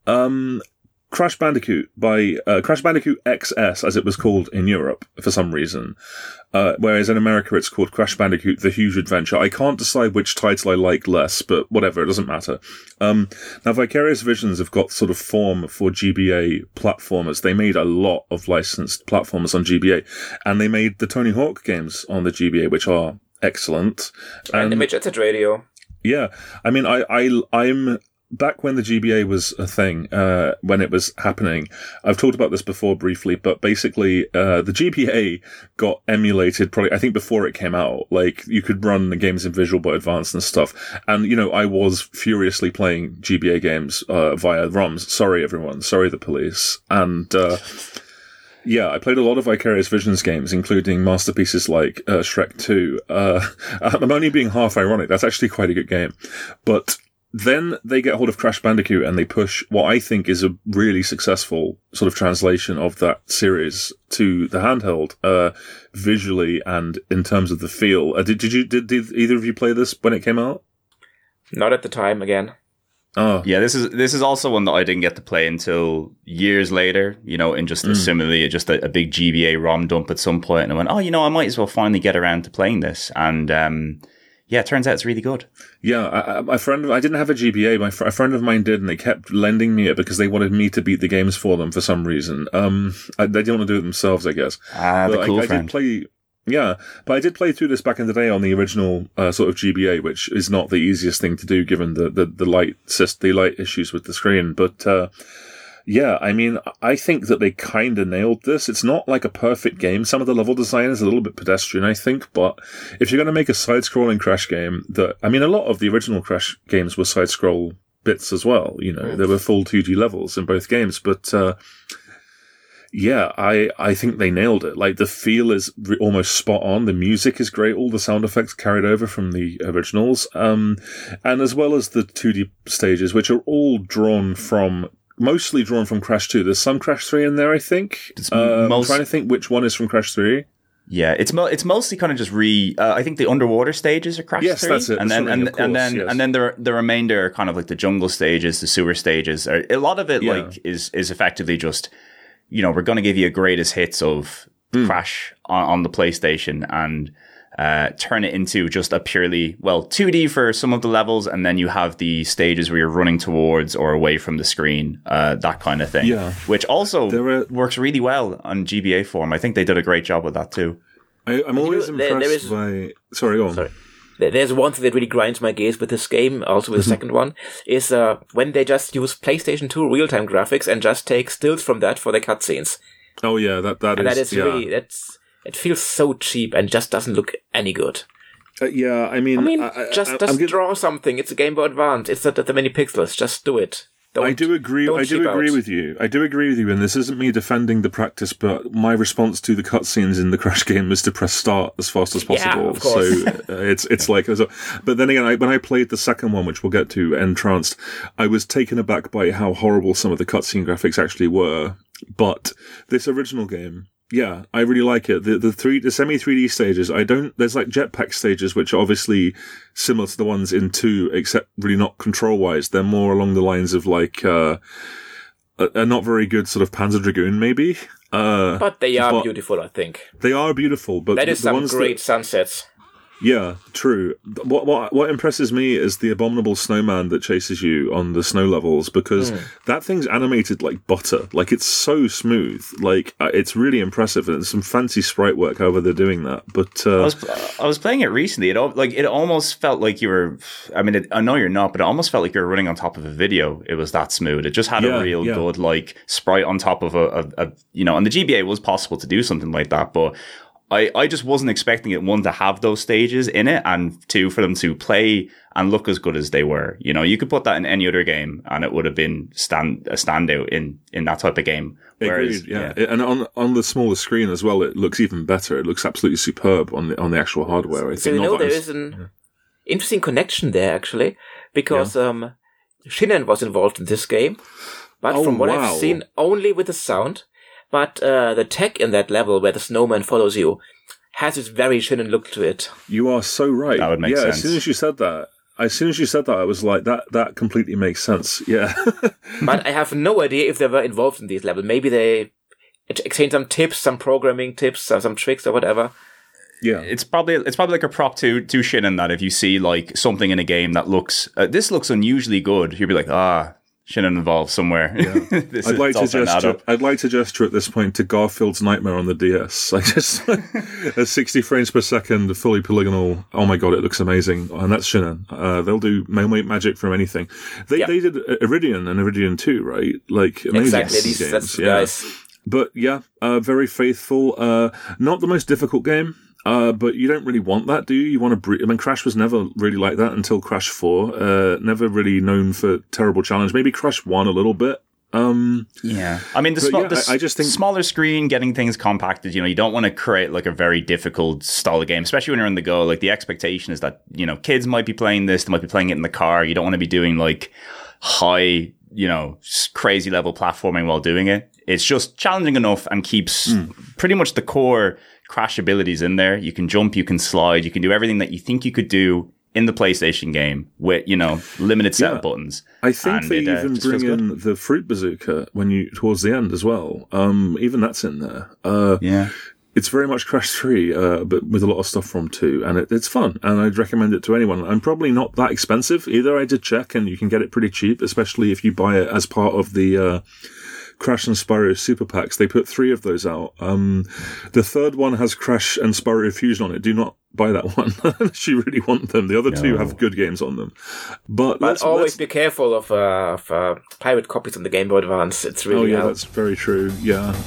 Crash Bandicoot by Crash Bandicoot XS, as it was called in Europe for some reason, whereas in America it's called Crash Bandicoot: The Huge Adventure. I can't decide which title I like less, but whatever, it doesn't matter. Now, Vicarious Visions have got sort of form for GBA platformers. They made a lot of licensed platformers on GBA, and they made the Tony Hawk games on the GBA, which are excellent. And they made Jet Set Radio. Yeah, I mean, I'm back when the GBA was a thing, when it was happening. I've talked about this before briefly, but basically, the GBA got emulated probably, I think, before it came out. Like, you could run the games in Visual Boy Advance and stuff. And, I was furiously playing GBA games, via ROMs. Sorry, everyone. Sorry, the police. And, yeah, I played a lot of Vicarious Visions games, including masterpieces like Shrek 2. I'm only being half ironic. That's actually quite a good game. But then they get hold of Crash Bandicoot and they push what I think is a really successful sort of translation of that series to the handheld, visually and in terms of the feel. Did either of you play this when it came out? Not at the time, again. Oh. Yeah, this is also one that I didn't get to play until years later, in just similarly just a big GBA ROM dump at some point, and I went, I might as well finally get around to playing this, and it turns out it's really good. Yeah, my friend, I didn't have a GBA, a friend of mine did, and they kept lending me it because they wanted me to beat the games for them for some reason. They didn't want to do it themselves, I guess. The cool friend. But I did play through this back in the day on the original sort of GBA, which is not the easiest thing to do given the light issues with the screen. But I think that they kind of nailed this. It's not like a perfect game. Some of the level design is a little bit pedestrian, I think. But if you're going to make a side-scrolling Crash game, a lot of the original Crash games were side-scroll bits as well. There were full 2D levels in both games, but. I think they nailed it. Like, the feel is almost spot on. The music is great. All the sound effects carried over from the originals. And as well as the 2D stages, which are all mostly drawn from Crash 2. There's some Crash 3 in there, I think. I'm trying to think which one is from Crash 3. Yeah, it's mostly kind of just I think the underwater stages are Crash 3. Yes, that's it. And then the remainder are kind of like the jungle stages, the sewer stages. A lot of it is effectively just, we're going to give you a greatest hits of Crash on the PlayStation and turn it into just a purely, 2D for some of the levels, and then you have the stages where you're running towards or away from the screen, that kind of thing. Yeah. Which also works really well on GBA form. I think they did a great job with that too. I'm always impressed by... Sorry, go on. Sorry. There's one thing that really grinds my gears with this game, also with the second one, is when they just use PlayStation 2 real-time graphics and just take stills from that for the cutscenes. Oh yeah, that is really, it feels so cheap and just doesn't look any good. Just draw something. It's a Game Boy Advance. It's not that many pixels. Just do it. I do agree with you. And this isn't me defending the practice, but my response to the cutscenes in the Crash game was to press start as fast as possible. Yeah, of course. So it's like, but then again, when I played the second one, which we'll get to, Entranced, I was taken aback by how horrible some of the cutscene graphics actually were. But this original game, yeah, I really like it. The semi 3D stages, there's like jetpack stages, which are obviously similar to the ones in 2, except really not control wise. They're more along the lines of like, a not very good sort of Panzer Dragoon, maybe. But they are beautiful, I think. They are beautiful, but that is some great sunsets. Yeah, true. What impresses me is the abominable snowman that chases you on the snow levels, because that thing's animated like butter. Like, it's so smooth. Like, it's really impressive, and it's some fancy sprite work however they're doing that. But I was playing it recently. It almost felt like you were. I mean, I know you're not, but it almost felt like you were running on top of a video. It was that smooth. It just had a real good like sprite on top of a and the GBA was possible to do something like that, but. I just wasn't expecting it, one, to have those stages in it, and two, for them to play and look as good as they were. You could put that in any other game and it would have been a standout in that type of game. Whereas, agreed, yeah. And on the smaller screen as well, it looks even better. It looks absolutely superb on the actual hardware. I think. There is an interesting connection there, actually, because Shinnen was involved in this game, but from what I've seen, only with the sound. But the tech in that level where the snowman follows you has this very Shinnen look to it. You are so right. That would make sense. As soon as you said that, I was like, that completely makes sense. Yeah. But I have no idea if they were involved in these levels. Maybe they exchanged some tips, some programming tips, some tricks or whatever. Yeah, it's probably like a prop to Shinnen that if you see like something in a game that looks this looks unusually good, you'll be like, Shinnen involved somewhere. Yeah. I'd like to gesture at this point to Garfield's Nightmare on the DS. Like, just a 60 frames per second, fully polygonal. Oh my god, it looks amazing, and that's Shinnen. They'll do magic from anything. They did Iridion and Iridion 2, right? Like, amazing games. That's the guys. But yeah, very faithful. Not the most difficult game. But you don't really want that, do you? You want to Crash was never really like that until Crash 4. Never really known for terrible challenge. Maybe Crash 1 a little bit, Yeah, I mean, I just think smaller screen, getting things compacted. You don't want to create like a very difficult style of game, especially when you're on the go. Like the expectation is that kids might be playing this, they might be playing it in the car. You don't want to be doing like high, crazy level platforming while doing it. It's just challenging enough and keeps pretty much the core Crash abilities in there. You can jump, you can slide, you can do everything that you think you could do in the PlayStation game with, limited set of buttons. I think they even bring in the Fruit Bazooka towards the end as well. Even that's in there. Yeah. It's very much Crash 3, but with a lot of stuff from 2, and it's fun, and I'd recommend it to anyone. I'm probably not that expensive either. I did check, and you can get it pretty cheap, especially if you buy it as part of the Crash and Spyro Super Packs. They put 3 of those out. The third one has Crash and Spyro Fusion on it. Do not buy that one unless you really want them. The other 2 have good games on them. But always be careful of pirate copies on the Game Boy Advance. It's really that's very true. Yeah.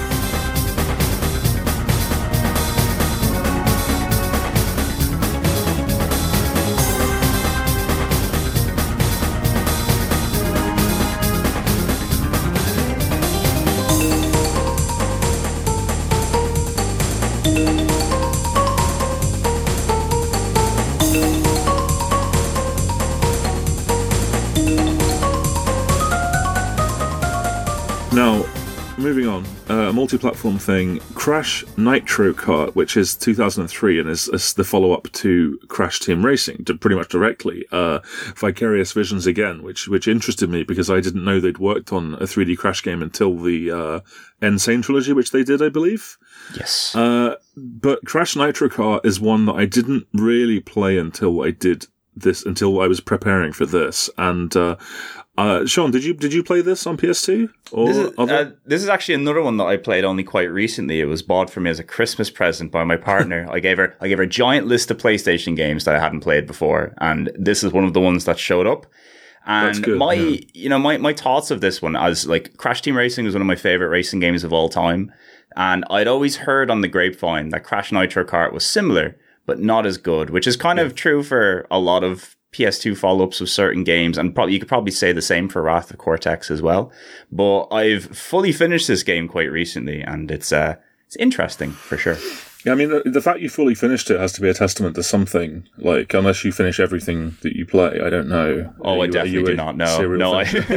Now, moving on, a multi-platform thing, Crash Nitro Kart, which is 2003 and is the follow-up to Crash Team Racing, pretty much directly. Vicarious Visions again, which interested me because I didn't know they'd worked on a 3D Crash game until the N. Sane trilogy, which they did, I believe. Yes. But Crash Nitro Kart is one that I didn't really play until I was preparing for this, and Sean, did you play this on PS2? This is actually another one that I played only quite recently. It was bought for me as a Christmas present by my partner. I gave her a giant list of PlayStation games that I hadn't played before, and this is one of the ones that showed up. And that's good, my thoughts of this one, as like Crash Team Racing was one of my favorite racing games of all time, and I'd always heard on the grapevine that Crash Nitro Kart was similar but not as good, which is kind of true for a lot of PS2 follow-ups of certain games, and you could probably say the same for Wrath of Cortex as well. But I've fully finished this game quite recently, and it's interesting for sure. Yeah, I mean, the fact you fully finished it has to be a testament to something. Like, unless you finish everything that you play, I don't know. Oh, I definitely do not know. No,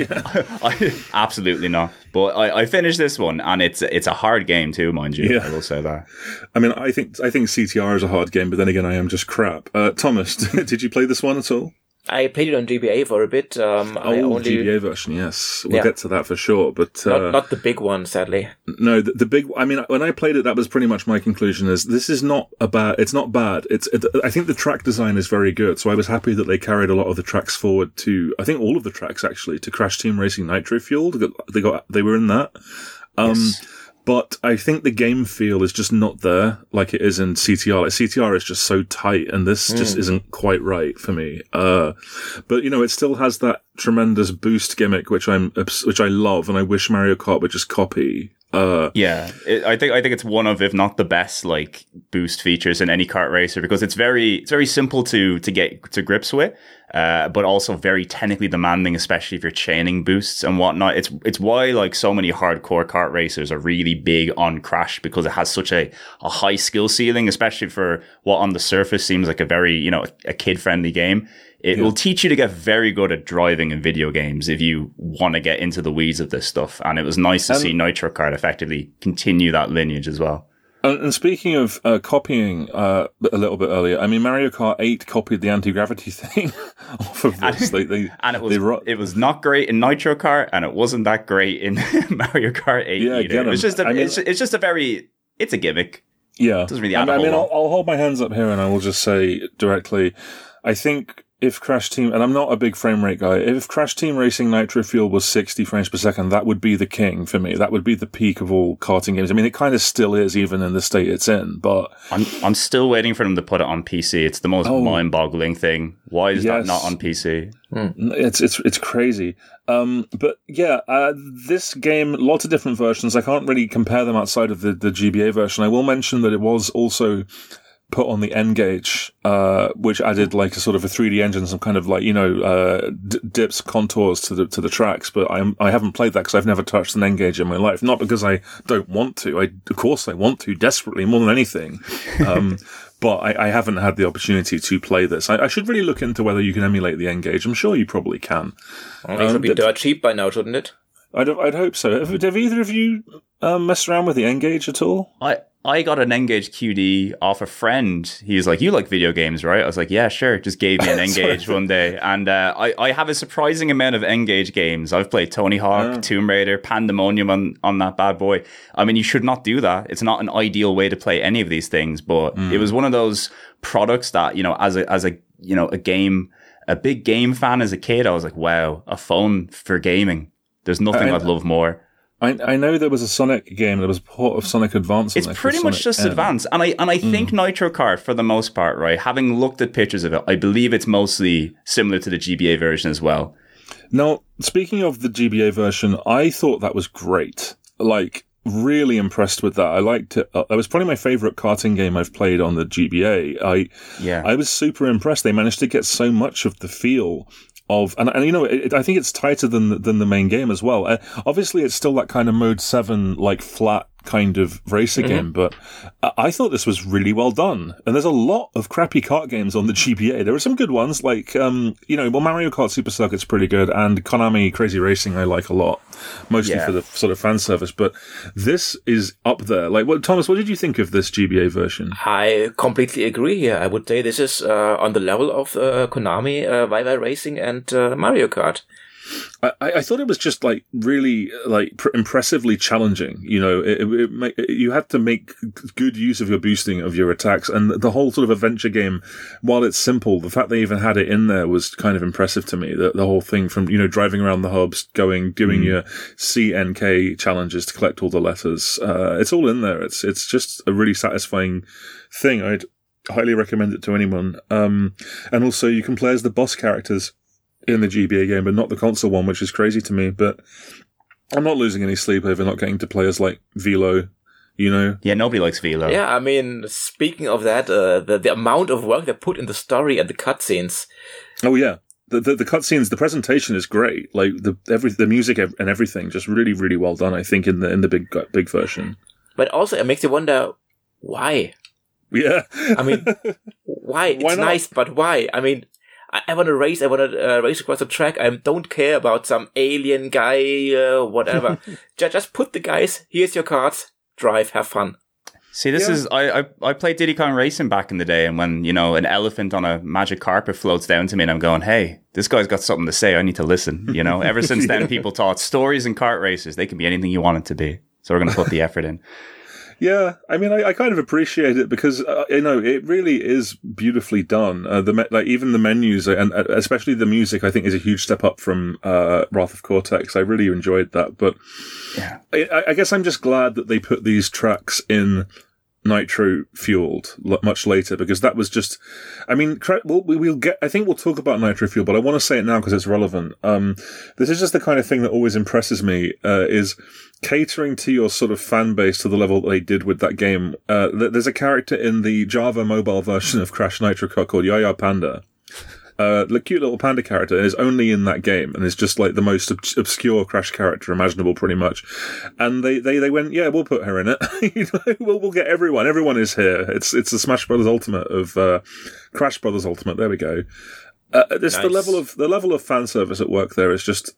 I absolutely not. But I finished this one, and it's a hard game too, mind you. Yeah. I will say that. I mean, I think CTR is a hard game, but then again, I am just crap. Thomas, did you play this one at all? I played it on GBA for a bit. GBA version, yes. We'll get to that for sure, but not the big one, sadly. No, the big. I mean, when I played it, that was pretty much my conclusion. Is this is not It's not bad. I think the track design is very good. So I was happy that they carried a lot of the tracks forward to. I think all of the tracks actually to Crash Team Racing Nitro Fueled. They were in that. Yes. But I think the game feel is just not there like it is in CTR. Like CTR is just so tight, and this just isn't quite right for me. But it still has that tremendous boost gimmick, which I love, and I wish Mario Kart would just copy. I think it's one of, if not the best, like boost features in any kart racer, because it's very simple to get to grips with, but also very technically demanding, especially if you're chaining boosts and whatnot. It's why like so many hardcore kart racers are really big on Crash, because it has such a high skill ceiling, especially for what on the surface seems like a very a kid friendly game. It will teach you to get very good at driving in video games if you want to get into the weeds of this stuff. And it was nice to see Nitro Kart effectively continue that lineage as well. And speaking of copying a little bit earlier, I mean, Mario Kart 8 copied the anti-gravity thing off of this. It was not great in Nitro Kart, and it wasn't that great in Mario Kart 8 either. It's a gimmick. Yeah. It doesn't really add I'll hold my hands up here and I will just say directly, I think if Crash Team, and I'm not a big frame rate guy, if Crash Team Racing Nitro Fuel was 60 frames per second, that would be the king for me. That would be the peak of all karting games. I mean, it kind of still is, even in the state it's in, but I'm still waiting for them to put it on PC. It's the most mind-boggling thing. Why is that not on PC? It's crazy. But yeah, this game, lots of different versions. I can't really compare them outside of the GBA version. I will mention that it was also put on the N-Gage, which added like a sort of a 3D engine, some kind of like, dips, contours to the tracks. But I haven't played that because I've never touched an N-Gage in my life. Not because I don't want to. Of course I want to desperately, more than anything. But I haven't had the opportunity to play this. I should really look into whether you can emulate the N-Gage. I'm sure you probably can. It should be dirt cheap by now, shouldn't it? I'd hope so. Have either of you messed around with the N-Gage at all? I got an N-Gage QD off a friend. He was like, "You like video games, right?" I was like, "Yeah, sure." Just gave me an N-Gage one day. And I have a surprising amount of N-Gage games. I've played Tony Hawk, Tomb Raider, Pandemonium on that bad boy. I mean, you should not do that. It's not an ideal way to play any of these things, but it was one of those products that, as a big game fan as a kid, I was like, wow, a phone for gaming. There's nothing I'd love more. I know there was a Sonic game. There was a port of Sonic Advance. It's pretty much just Advance, and I think Nitro Kart, for the most part, right? Having looked at pictures of it, I believe it's mostly similar to the GBA version as well. Now, speaking of the GBA version, I thought that was great. Like, really impressed with that. I liked it. That was probably my favorite karting game I've played on the GBA. I was super impressed. They managed to get so much of the feel of, and I think it's tighter than the main game as well. Obviously, it's still that kind of Mode 7, like flat kind of racer game, but I thought this was really well done. And there's a lot of crappy kart games on the GBA. There are some good ones, like, Mario Kart Super Circuit's pretty good, and Konami Crazy Racing I like a lot, mostly for the sort of fan service, but this is up there. Like, Thomas, what did you think of this GBA version? I completely agree here. I would say this is on the level of Konami, Viva Racing, and Mario Kart. I thought it was just like really like impressively challenging. You had to make good use of your boosting of your attacks, and the whole sort of adventure game, while it's simple, the fact they even had it in there was kind of impressive to me. The whole thing from, driving around the hubs, doing your CNK challenges to collect all the letters. It's all in there. It's just a really satisfying thing. I'd highly recommend it to anyone. And also you can play as the boss characters in the GBA game, but not the console one, which is crazy to me. But I'm not losing any sleep over not getting to play as like Velo, Yeah, nobody likes Velo. Yeah, I mean, speaking of that, the amount of work they put in the story and the cutscenes. Oh yeah, the cutscenes, the presentation is great. Like the music and everything, just really, really well done. I think in the big version. But also, it makes you wonder why. Yeah, I mean, why? It's Why not? nice, but why? I mean, I want to race. I want to race across the track. I don't care about some alien guy, whatever. Just put the guys. Here's your cards. Drive. Have fun. See, this is I played Diddy Kong Racing back in the day, and when an elephant on a magic carpet floats down to me, and I'm going, "Hey, this guy's got something to say. I need to listen." Ever since then, people thought stories and kart races, they can be anything you want it to be. So we're going to put the effort in. Yeah, I mean, I kind of appreciate it because it really is beautifully done. Even the menus and especially the music, I think, is a huge step up from Wrath of Cortex. I really enjoyed that, but yeah, I guess I'm just glad that they put these tracks in Nitro Fueled much later, because that was just, I mean, we'll get, I think we'll talk about Nitro Fueled, but I want to say it now because it's relevant. This is just the kind of thing that always impresses me, is catering to your sort of fan base to the level that they did with that game. There's a character in the Java mobile version of Crash Nitro Kart called Yaya Panda. The cute little panda character is only in that game, and is just like the most obscure Crash character imaginable, pretty much. And they went, yeah, we'll put her in it. We'll get everyone. Everyone is here. It's the Smash Brothers Ultimate of Crash Brothers Ultimate. There we go. Nice. The level of fan service at work there is just,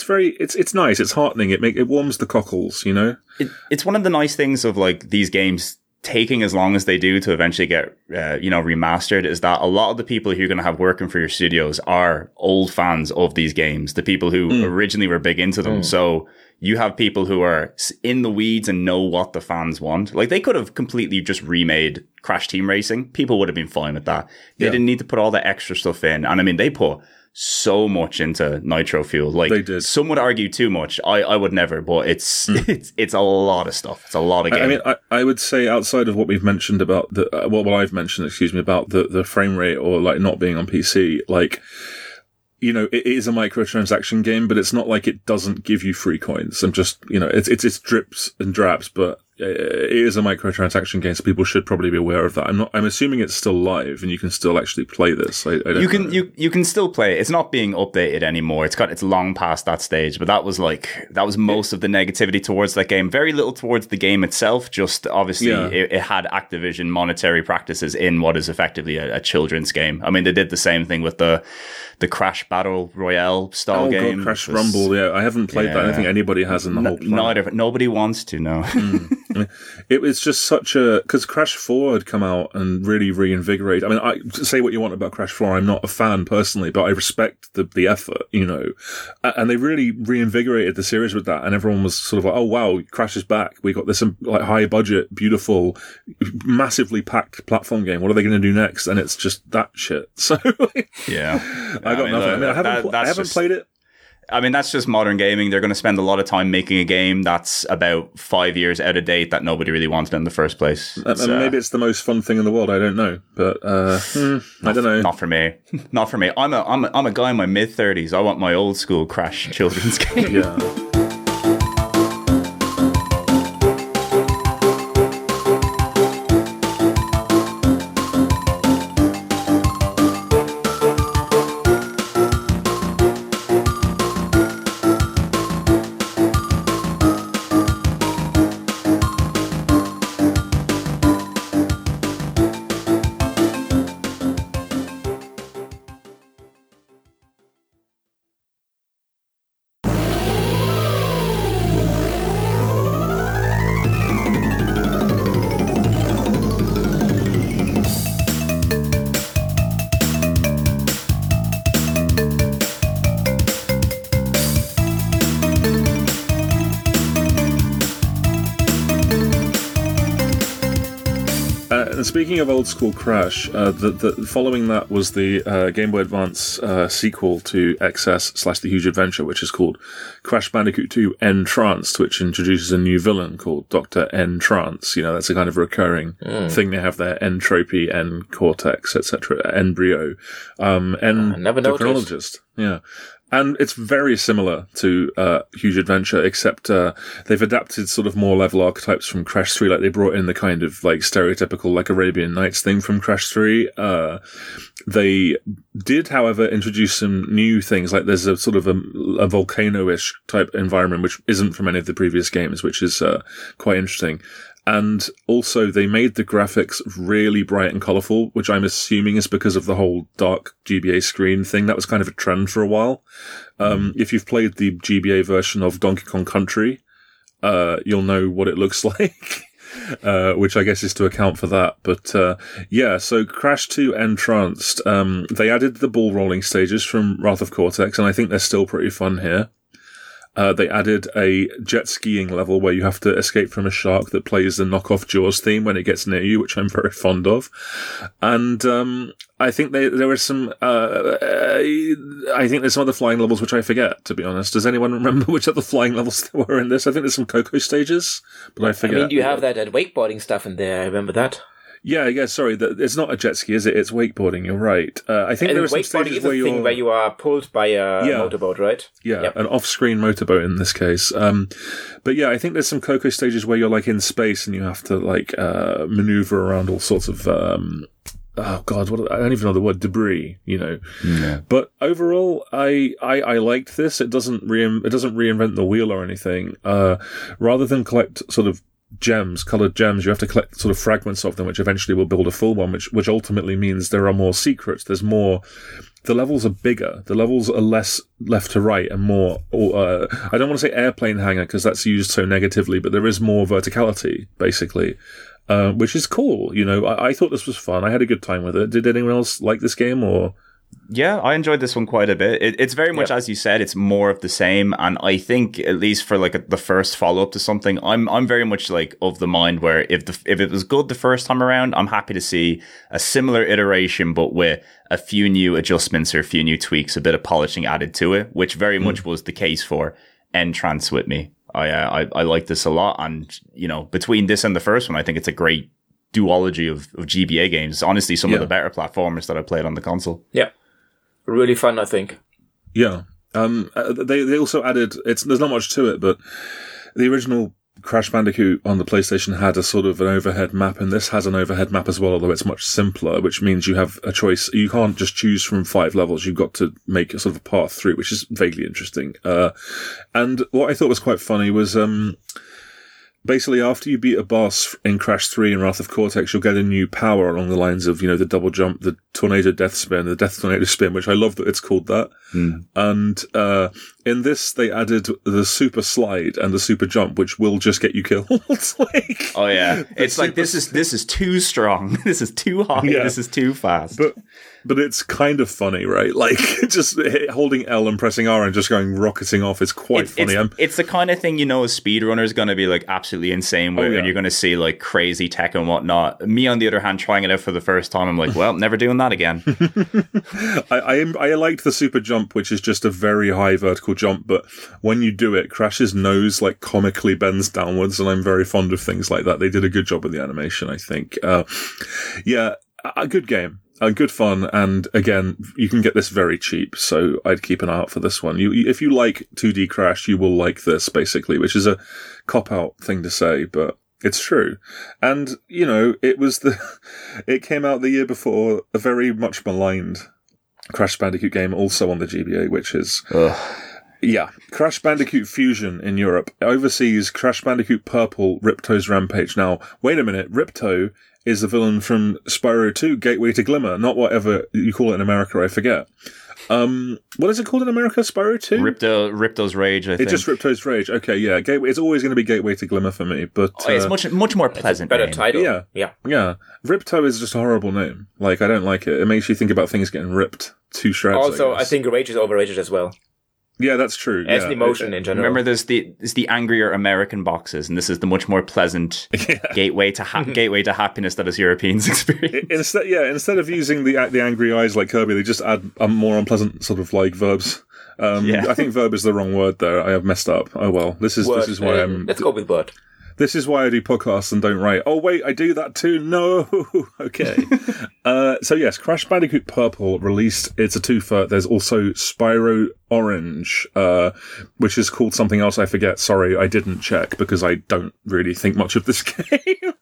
it's nice. It's heartening. It warms the cockles. It's one of the nice things of like these games taking as long as they do to eventually get, remastered, is that a lot of the people who you're going to have working for your studios are old fans of these games, the people who originally were big into them. So you have people who are in the weeds and know what the fans want. Like, they could have completely just remade Crash Team Racing. People would have been fine with that. They didn't need to put all the extra stuff in. And I mean, they put so much into Nitro Fuel. Like, they did. Some would argue too much. I would never, but it's a lot of stuff. It's a lot of game. I mean, I would say, outside of what we've mentioned about what I've mentioned, about the frame rate or like not being on PC, like, it is a microtransaction game, but it's not like it doesn't give you free coins. I'm just, it's drips and drabs, but it is a microtransaction game, so people should probably be aware of that. I'm assuming it's still live and you can still actually play this. I don't know. You can still play it. It's not being updated anymore. It's long past that stage, but that was most of the negativity towards that game. Very little towards the game itself, just obviously it had Activision monetary practices in what is effectively a children's game. I mean, they did the same thing with the Crash Battle Royale style game. God, Crash Rumble, yeah. I haven't played that. I don't think anybody has in the whole planet. Nobody wants to, no. It was just such a... Because Crash 4 had come out and really reinvigorated... I mean, say what you want about Crash 4. I'm not a fan personally, but I respect the effort, you know. And they really reinvigorated the series with that. And everyone was sort of like, oh, wow, Crash is back. We got this like high budget, beautiful, massively packed platform game. What are they going to do next? And it's just that shit. So, yeah. I got nothing. I haven't played it. I mean, that's just modern gaming. They're going to spend a lot of time making a game that's about 5 years out of date that nobody really wanted in the first place. Maybe it's the most fun thing in the world. I don't know, but I don't know. Not for me. Not for me. I'm a guy in my mid-30s. I want my old school Crash children's game. Yeah. Speaking of old school Crash, the following that was the Game Boy Advance sequel to XS / The Huge Adventure, which is called Crash Bandicoot 2 Entranced, which introduces a new villain called Dr. Entrance. You know, that's a kind of recurring thing they have there. Entropy, Cortex, etc. Embryo, Endocrinologist. Yeah. And it's very similar to Huge Adventure, except they've adapted sort of more level archetypes from Crash 3. Like, they brought in the kind of like stereotypical like Arabian Nights thing from Crash 3. They did, however, introduce some new things. Like, there's a sort of a volcano-ish type environment, which isn't from any of the previous games, which is quite interesting. And also, they made the graphics really bright and colourful, which I'm assuming is because of the whole dark GBA screen thing. That was kind of a trend for a while. If you've played the GBA version of Donkey Kong Country, you'll know what it looks like, which I guess is to account for that. But yeah, so Crash 2 Entranced, they added the ball rolling stages from Wrath of Cortex, and I think they're still pretty fun here. They added a jet skiing level where you have to escape from a shark that plays the knockoff Jaws theme when it gets near you, which I'm very fond of. And I think there were some. I think there's some other flying levels which I forget. To be honest, does anyone remember which other flying levels there were in this? I think there's some Coco stages, but I forget. I mean, you have that wakeboarding stuff in there. I remember that. Yeah, sorry. It's not a jet ski, is it? It's wakeboarding. You're right. I think there are some stages where where you are pulled by a motorboat, right? Yeah, yep. An off-screen motorboat in this case. But yeah, I think there's some Coco stages where you're like in space and you have to like maneuver around all sorts of oh god, I don't even know the word, debris, you know. Yeah. But overall, I liked this. It doesn't reinvent the wheel or anything. Rather than collect sort of coloured gems, you have to collect sort of fragments of them, which eventually will build a full one, which ultimately means there are more secrets. There's more. The levels are bigger. The levels are less left to right and more. I don't want to say airplane hangar because that's used so negatively, but there is more verticality, basically. Which is cool, you know. I thought this was fun. I had a good time with it. Did anyone else like this game, or? Yeah, I enjoyed this one quite a bit. It's very much, as you said, it's more of the same. And I think, at least for like the first follow up to something, I'm very much like of the mind where if it was good the first time around, I'm happy to see a similar iteration, but with a few new adjustments or a few new tweaks, a bit of polishing added to it, which very much was the case for Entrance with me. I like this a lot, and you know, between this and the first one, I think it's a great duology of GBA games. Honestly, some of the better platformers that I played on the console. Yeah, really fun, I think. Yeah, they also added. There's not much to it, but the original Crash Bandicoot on the PlayStation had a sort of an overhead map, and this has an overhead map as well, although it's much simpler, which means you have a choice. You can't just choose from 5 levels. You've got to make a sort of a path through, which is vaguely interesting. And what I thought was quite funny was, basically, after you beat a boss in Crash 3 and Wrath of Cortex, you'll get a new power along the lines of, the double jump, the tornado death spin, the death tornado spin, which I love that it's called that. And in this, they added the super slide and the super jump, which will just get you killed. Oh yeah, it's like this is too strong. This is too high. Yeah. This is too fast. But it's kind of funny, right? Like, just holding L and pressing R and just going rocketing off is quite funny. It's the kind of thing, a speedrunner is going to be like absolutely insane with, and you're going to see like crazy tech and whatnot. Me, on the other hand, trying it out for the first time, I'm like, well, never doing that again. I liked the super jump, which is just a very high vertical jump, but when you do it, Crash's nose like comically bends downwards, and I'm very fond of things like that. They did a good job with the animation, I think. Yeah, a good game. Good fun, and again, you can get this very cheap, so I'd keep an eye out for this one. If you like 2D Crash, you will like this, basically, which is a cop-out thing to say, but it's true. And, it came out the year before a very much maligned Crash Bandicoot game, also on the GBA, which is... Yeah, Crash Bandicoot Fusion in Europe. Overseas, Crash Bandicoot Purple, Ripto's Rampage. Now, wait a minute, Ripto is the villain from Spyro 2, Gateway to Glimmer, not whatever you call it in America, I forget. What is it called in America? Spyro 2? Ripto's Rage, I think. It's just Ripto's Rage. Okay, yeah. Gateway. It's always going to be Gateway to Glimmer for me, but... it's much more pleasant. Better title. Yeah. Ripto is just a horrible name. Like, I don't like it. It makes you think about things getting ripped to shreds. Also, I think Rage is overrated as well. Yeah, that's true. As an emotion in general. Remember, there's the angrier American boxes, and this is the much more pleasant gateway to happiness that is Europeans experience. Instead of using the angry eyes like Kirby, they just add more unpleasant sort of like verbs. I think verb is the wrong word there. I have messed up. Oh well, this is why I'm. Let's go with word. This is why I do podcasts and don't write. Oh, wait, I do that too. No. Okay. So, yes, Crash Bandicoot Purple released. It's a twofer. There's also Spyro Orange, which is called something else I forget. Sorry, I didn't check because I don't really think much of this game.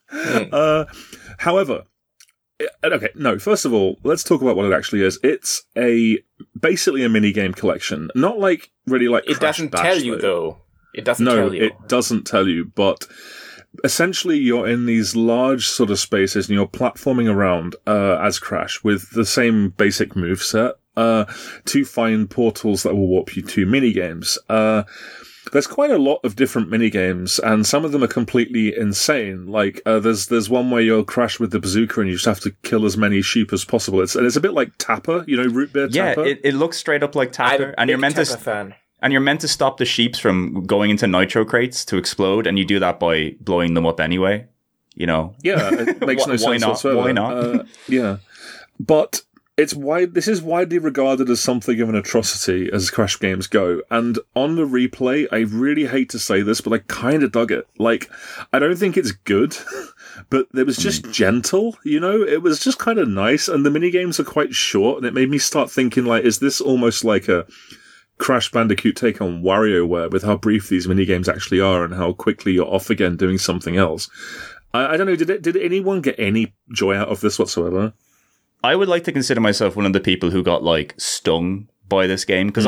However, okay, no, first of all, let's talk about what it actually is. It's basically a mini-game collection. Not like, really like It Crash doesn't Bash, tell you, though. It doesn't tell you. No, it doesn't tell you, but essentially you're in these large sort of spaces and you're platforming around as Crash with the same basic moveset to find portals that will warp you to minigames. There's quite a lot of different minigames, and some of them are completely insane. Like, there's one where you'll crash with the bazooka and you just have to kill as many sheep as possible. It's a bit like Tapper, root beer Tapper. Yeah, it looks straight up like Tapper. I'm a big Tapper fan. And you're meant to stop the sheeps from going into nitro crates to explode, and you do that by blowing them up anyway. Yeah, it makes no sense whatsoever. Why not? Yeah. But this is widely regarded as something of an atrocity as Crash games go. And on the replay, I really hate to say this, but I kind of dug it. Like, I don't think it's good, but it was just gentle, It was just kind of nice, and the minigames are quite short, and it made me start thinking, like, is this almost like a Crash Bandicoot take on WarioWare with how brief these minigames actually are and how quickly you're off again doing something else? I don't know, did anyone get any joy out of this whatsoever? I would like to consider myself one of the people who got, like, stung by this game, because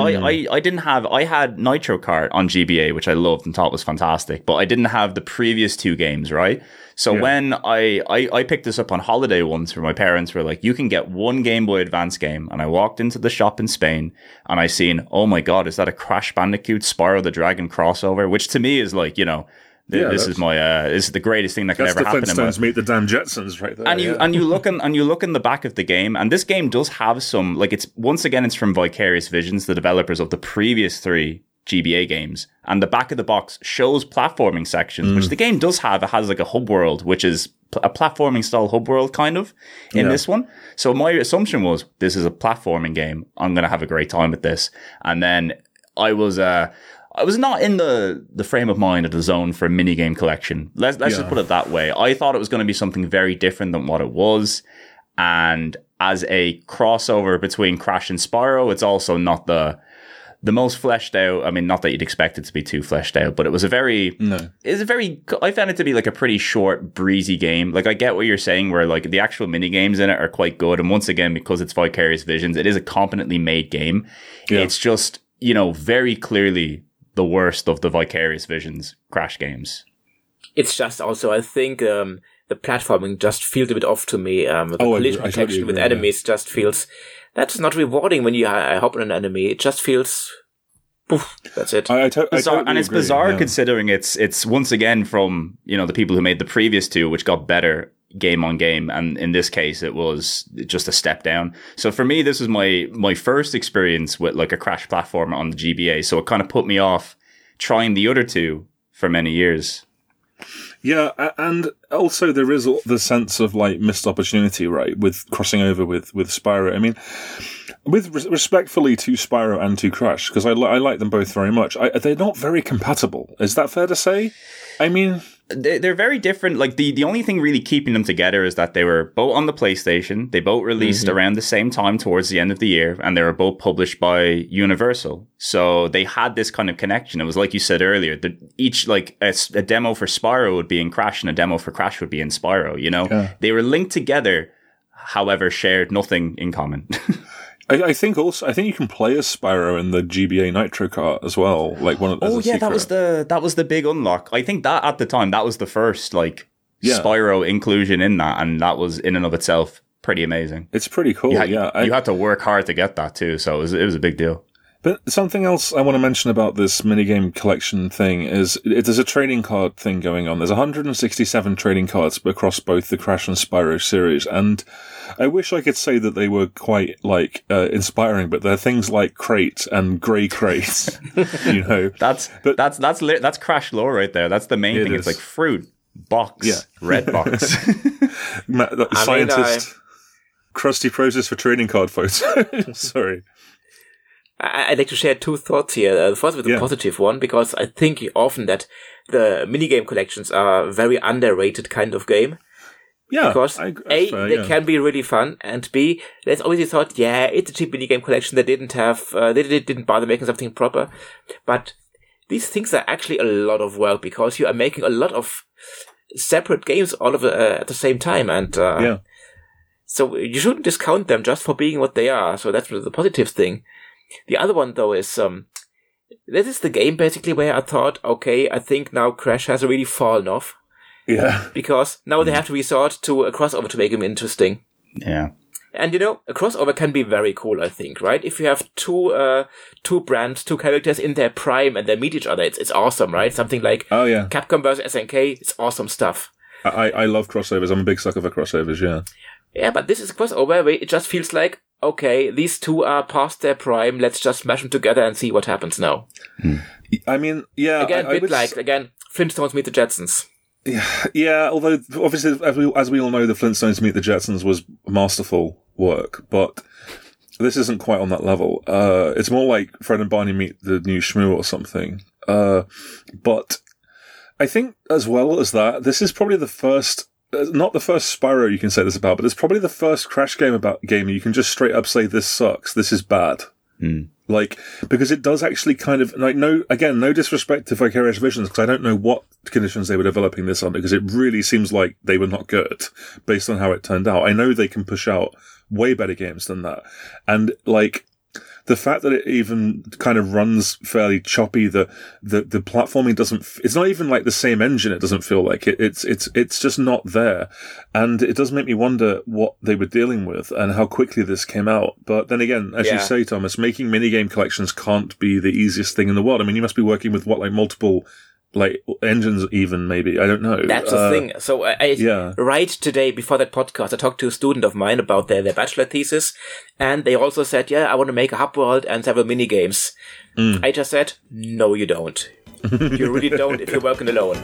I had Nitro Kart on GBA, which I loved and thought was fantastic, but I didn't have the previous 2 games, right? So when I picked this up on holiday once, where my parents were like, you can get one Game Boy Advance game, and I walked into the shop in Spain and I seen, oh my god, is that a Crash Bandicoot Spyro the Dragon crossover? Which to me is like, this is the greatest thing that could ever happen. That's the Flintstones meet the damn Jetsons right there. And you look in the back of the game, and this game does have some, like, it's from Vicarious Visions, the developers of the previous 3 GBA games, and the back of the box shows platforming sections, which the game does have. It has like a hub world, which is a platforming style hub world kind of in this one. So my assumption was, this is a platforming game. I'm going to have a great time with this. And then I was not in the frame of mind or the zone for a minigame collection. Let's just put it that way. I thought it was going to be something very different than what it was. And as a crossover between Crash and Spyro, it's also not the the most fleshed out. I mean, not that you'd expect it to be too fleshed out, but it was I found it to be like a pretty short, breezy game. Like, I get what you're saying, where like the actual mini games in it are quite good. And once again, because it's Vicarious Visions, it is a competently made game. Yeah. It's just, very clearly the worst of the Vicarious Visions Crash games. It's just also, I think, the platforming just feels a bit off to me. The collision protection with enemies just feels... That's not rewarding when you hop on an enemy. It just feels... Poof, that's it. It's bizarre considering it's once again from, the people who made the previous two, which got better game on game. And in this case, it was just a step down. So for me, this was my first experience with like a Crash platformer on the GBA. So it kind of put me off trying the other two for many years. Yeah, and also there is the sense of like missed opportunity, right, with crossing over with Spyro. I mean, with respectfully to Spyro and to Crash, because I like them both very much. They're not very compatible. Is that fair to say? I mean, they're very different. Like the only thing really keeping them together is that they were both on the PlayStation. They both released around the same time towards the end of the year, and they were both published by Universal. So they had this kind of connection. It was like you said earlier, that each like a demo for Spyro would be in Crash, and a demo for Crash would be in Spyro. They were linked together, however, shared nothing in common. I think you can play as Spyro in the GBA Nitro Kart as well. Like one of that was the big unlock. I think that at the time that was the first Spyro inclusion in that, and that was in and of itself pretty amazing. It's pretty cool. You had to work hard to get that too, so it was a big deal. But something else I want to mention about this minigame collection thing is there's a trading card thing going on. There's 167 trading cards across both the Crash and Spyro series, and I wish I could say that they were quite inspiring, but they're things like crate and grey crates. That's Crash lore right there. That's the main thing. It's like fruit box, red box. Scientist, crusty process for trading card photos. Sorry. I'd like to share two thoughts here. The first with a positive one, because I think often that the minigame collections are a very underrated kind of game. Yeah. Because they can be really fun, and B, there's always a thought, it's a cheap minigame collection. They didn't have, they didn't bother making something proper. But these things are actually a lot of work, because you are making a lot of separate games all of at the same time, and so you shouldn't discount them just for being what they are. So that's the positive thing. The other one, though, is this is the game basically where I thought, okay, I think now Crash has really fallen off. Yeah. Because now they have to resort to a crossover to make him interesting. Yeah. And a crossover can be very cool, I think, right? If you have two brands, two characters in their prime and they meet each other, it's awesome, right? Something like Capcom vs. SNK, it's awesome stuff. I love crossovers. I'm a big sucker for crossovers, yeah. Yeah, but this is a crossover where it just feels like, okay, these two are past their prime, let's just smash them together and see what happens now. I mean, yeah. Again, Flintstones meet the Jetsons. Yeah, although obviously, as we all know, the Flintstones meet the Jetsons was masterful work, but this isn't quite on that level. It's more like Fred and Barney meet the new Shmoo or something. But I think as well as that, this is probably the first... not the first Spyro you can say this about, but it's probably the first Crash game you can just straight up say, this sucks, this is bad. Because it does actually kind of, no disrespect to Vicarious Visions, because I don't know what conditions they were developing this under, because it really seems like they were not good, based on how it turned out. I know they can push out way better games than that. And, the fact that it even kind of runs fairly choppy, the platforming it's not even like the same engine, it doesn't feel like it's just not there. And it does make me wonder what they were dealing with and how quickly this came out. But then again, as you say, Thomas, making minigame collections can't be the easiest thing in the world. I mean, you must be working with multiple engines even, maybe. I don't know. That's the thing. So right today, before that podcast, I talked to a student of mine about their bachelor thesis, and they also said, I want to make a hub world and several mini games. I just said, no, you don't. You really don't if you're working alone.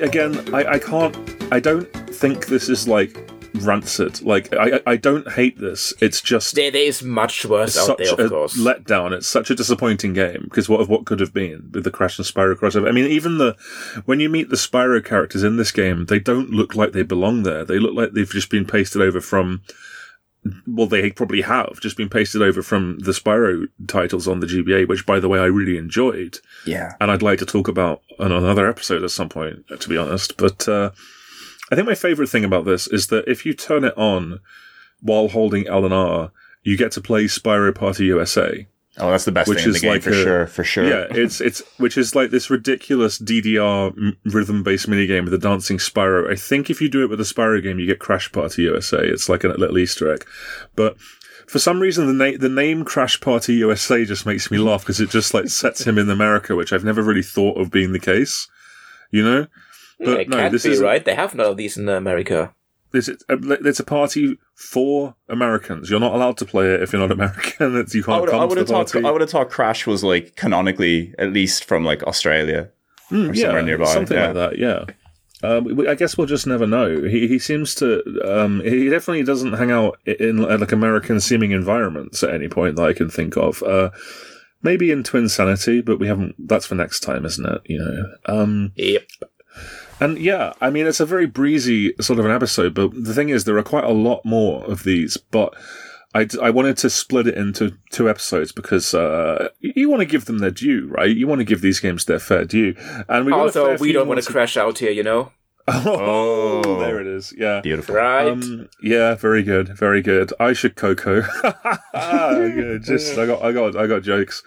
again, I don't think this is like rancid. Like, I don't hate this. It's just there is much worse out there, of course. Letdown. It's such a disappointing game because what could have been with the Crash and Spyro crossover. I mean, even when you meet the Spyro characters in this game, they don't look like they belong there. They look like they've just been pasted over from. Well, they probably have just been pasted over from the Spyro titles on the GBA, which, by the way, I really enjoyed. Yeah, and I'd like to talk about on another episode at some point, to be honest. But I think my favourite thing about this is that if you turn it on while holding L and R, you get to play Spyro Party USA. Oh, that's the best thing in the game, like for sure. Yeah, it's which is like this ridiculous DDR rhythm-based minigame with a dancing Spyro. I think if you do it with a Spyro game, you get Crash Party USA. It's like a little Easter egg. But for some reason, the name Crash Party USA just makes me laugh because it just like sets him in America, which I've never really thought of being the case. You know? But it can't be right. They have none of these in America. It's a party for Americans. You're not allowed to play it if you're not American. You can't come to the party. I would have thought Crash was like canonically at least from like Australia or somewhere nearby. Something like that. Yeah. I guess we'll just never know. He seems to. He definitely doesn't hang out in like American seeming environments at any point that I can think of. Maybe in Twinsanity, but we haven't. That's for next time, isn't it? You know. Yep. And yeah, I mean, it's a very breezy sort of an episode, but the thing is, there are quite a lot more of these, but I wanted to split it into 2 episodes because you want to give them their due, right? You want to give these games their fair due. And we don't want to crash out here, you know? Oh, there it is. Yeah. Beautiful. Right. Yeah, very good. Very good. I should Coco. Yeah, just, I got jokes.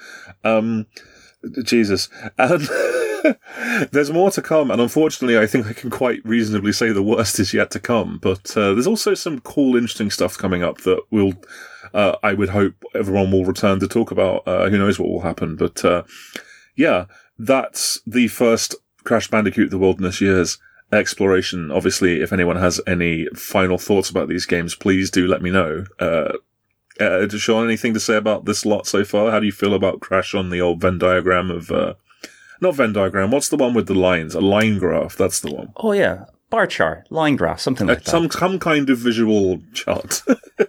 Jesus. And there's more to come, and unfortunately I think I can quite reasonably say the worst is yet to come, but there's also some cool, interesting stuff coming up that will I would hope everyone will return to talk about. Who knows what will happen, but yeah, that's the first Crash Bandicoot The Wilderness Years exploration. Obviously, if anyone has any final thoughts about these games, please do let me know. Sean, anything to say about this lot so far? How do you feel about Crash on the old Venn diagram of... not Venn diagram, what's the one with the lines? A line graph, that's the one. Oh yeah, bar chart, line graph, something like that. Some kind of visual chart.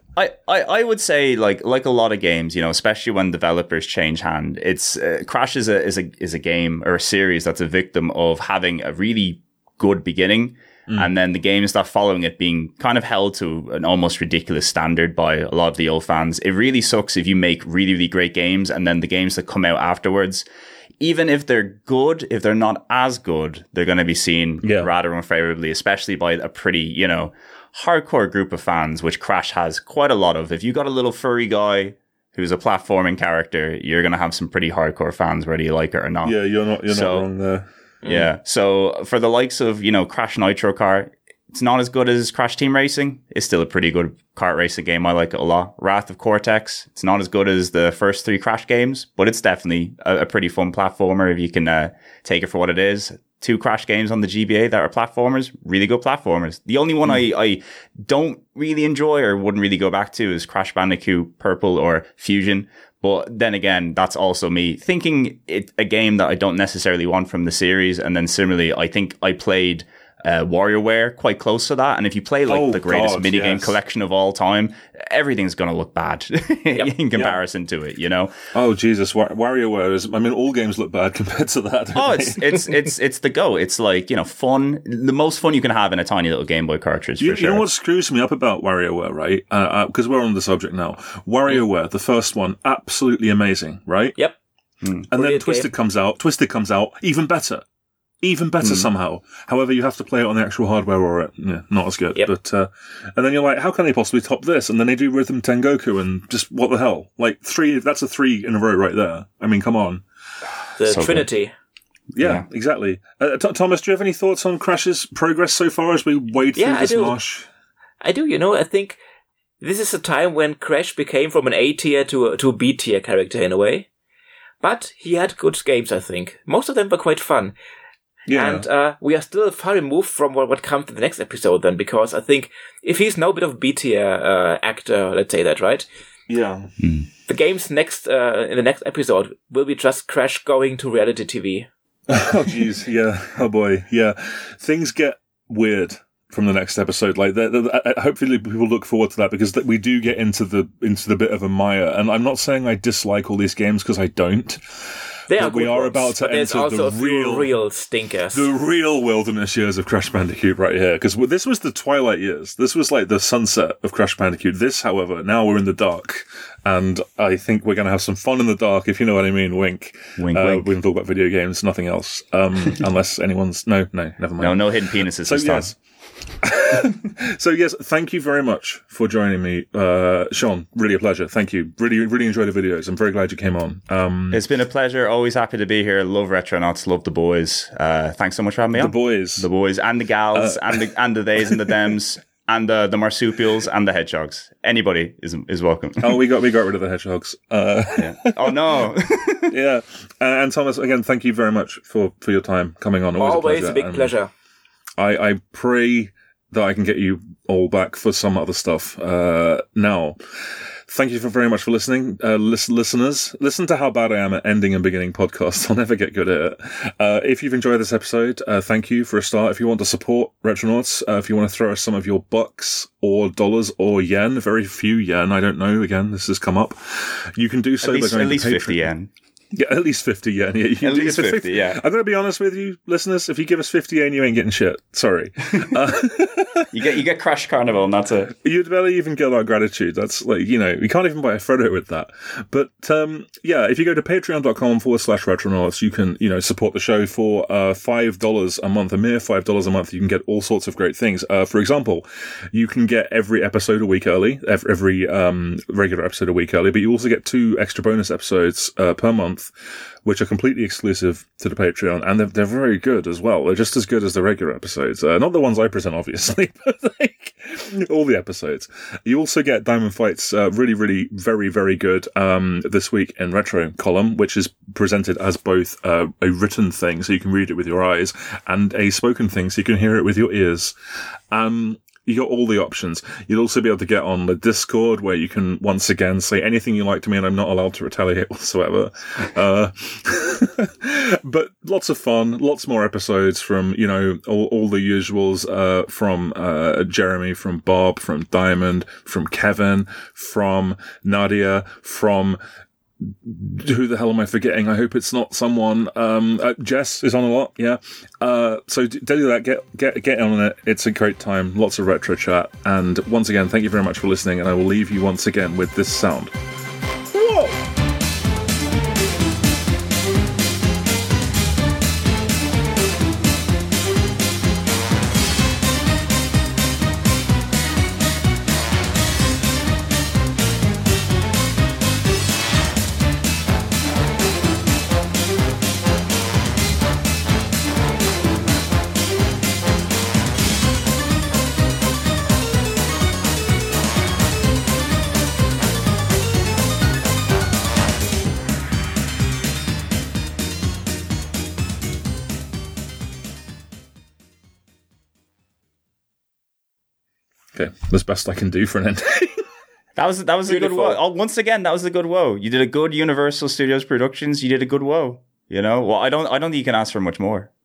I would say like a lot of games, you know, especially when developers change hand, it's Crash is a game or a series that's a victim of having a really good beginning. And then the games that following it being kind of held to an almost ridiculous standard by a lot of the old fans. It really sucks if you make really, really great games and then the games that come out afterwards, even if they're good, if they're not as good, they're going to be seen rather unfavorably, especially by a pretty, you know, hardcore group of fans, which Crash has quite a lot of. If you got a little furry guy who's a platforming character, you're going to have some pretty hardcore fans, whether you like it or not. Yeah, you're not wrong there. Yeah. So for the likes of, you know, Crash Nitro Kart, it's not as good as Crash Team Racing. It's still a pretty good kart racing game. I like it a lot. Wrath of Cortex, it's not as good as the first 3 Crash games, but it's definitely a pretty fun platformer if you can take it for what it is. 2 Crash games on the GBA that are platformers, really good platformers. The only one I don't really enjoy or wouldn't really go back to is Crash Bandicoot Purple or Fusion. But then again, that's also me thinking it a game that I don't necessarily want from the series. And then similarly, I think I played WarioWare quite close to that. And if you play like the greatest minigame collection of all time, everything's going to look bad in comparison to it, you know? Oh, Jesus. WarioWare is, I mean, all games look bad compared to that. It's the go. It's like, you know, fun, the most fun you can have in a tiny little Game Boy cartridge. You know what screws me up about WarioWare, right? Because we're on the subject now. WarioWare, the first one, absolutely amazing, right? Yep. And then Twisted comes out, even better. Even better somehow. However, you have to play it on the actual hardware or not as good. Yep. But, and then you're like, how can they possibly top this? And then they do Rhythm Tengoku and just, what the hell? Like that's a 3 in a row right there. I mean, come on. The Trinity. Yeah, exactly. Thomas, do you have any thoughts on Crash's progress so far as we wade through this marsh? I do, you know, I think this is a time when Crash became from an A tier to a B tier character in a way. But he had good games, I think. Most of them were quite fun. Yeah. And we are still far removed from what comes to the next episode then, because I think if he's now a bit of a B-tier actor, let's say that, right? Yeah. The game's next in the next episode will be just Crash going to reality TV. Oh, jeez. Yeah. Oh, boy. Yeah. Things get weird from the next episode. Like, hopefully people look forward to that, because we do get into the bit of a mire. And I'm not saying I dislike all these games, because I don't. But we are about to enter the real stinkers. The real wilderness years of Crash Bandicoot right here. Because this was the twilight years. This was like the sunset of Crash Bandicoot. This, however, now we're in the dark. And I think we're going to have some fun in the dark, if you know what I mean. Wink. Wink, wink. We can talk about video games, nothing else. Unless anyone's... No, never mind. No hidden penises this time. Yes. So yes, thank you very much for joining me, Sean. Really a pleasure. Thank you. Really enjoyed the videos. I'm very glad you came on. It's been a pleasure. Always happy to be here. Love Retronauts. Love the boys. Thanks so much for having me on. The boys, and the gals, and the theys and the thems, and the marsupials and the hedgehogs. Anybody is welcome. Oh, we got rid of the hedgehogs. Yeah. Oh no. Yeah. And Thomas, again, thank you very much for your time coming on. Always a big pleasure. I pray that I can get you all back for some other stuff. Now, thank you very much for listening. Listeners, listen to how bad I am at ending and beginning podcasts. I'll never get good at it. If you've enjoyed this episode, thank you for a start. If you want to support Retronauts, if you want to throw us some of your bucks or dollars or yen, very few yen, I don't know, again, this has come up, you can do so by going at least to 50 yen. Yeah, at least 50 yen. Yeah, at least 50, yeah. I'm going to be honest with you, listeners. If you give us 50 yen, you ain't getting shit. Sorry. You get Crash Carnival, and that's it. You'd barely even get our gratitude. That's like, you can't even buy a Frodo with that. But, yeah, if you go to patreon.com/retronauts, you can, support the show for $5 a month, a mere $5 a month. You can get all sorts of great things. For example, you can get every episode a week early, every regular episode a week early, but you also get 2 extra bonus episodes per month, which are completely exclusive to the Patreon, and they're very good as well. They're just as good as the regular episodes. Not the ones I present, obviously, but like all the episodes. You also get Diamond Fight's really, really, very, very good This Week in Retro column, which is presented as both a written thing, so you can read it with your eyes, and a spoken thing, so you can hear it with your ears. You got all the options. You'll also be able to get on the Discord, where you can once again say anything you like to me, and I'm not allowed to retaliate whatsoever. But lots of fun, lots more episodes from, all the usuals, from Jeremy, from Bob, from Diamond, from Kevin, from Nadia, from... who the hell am I forgetting? I hope it's not someone. Jess is on a lot, yeah. So do that. Get on it. It's a great time. Lots of retro chat. And once again, thank you very much for listening. And I will leave you once again with this sound. Whoa! Okay, that's best I can do for an ending. That was a good woe. Oh, once again, that was a good woe. You did a good Universal Studios Productions. You did a good woe. Well, I don't think you can ask for much more.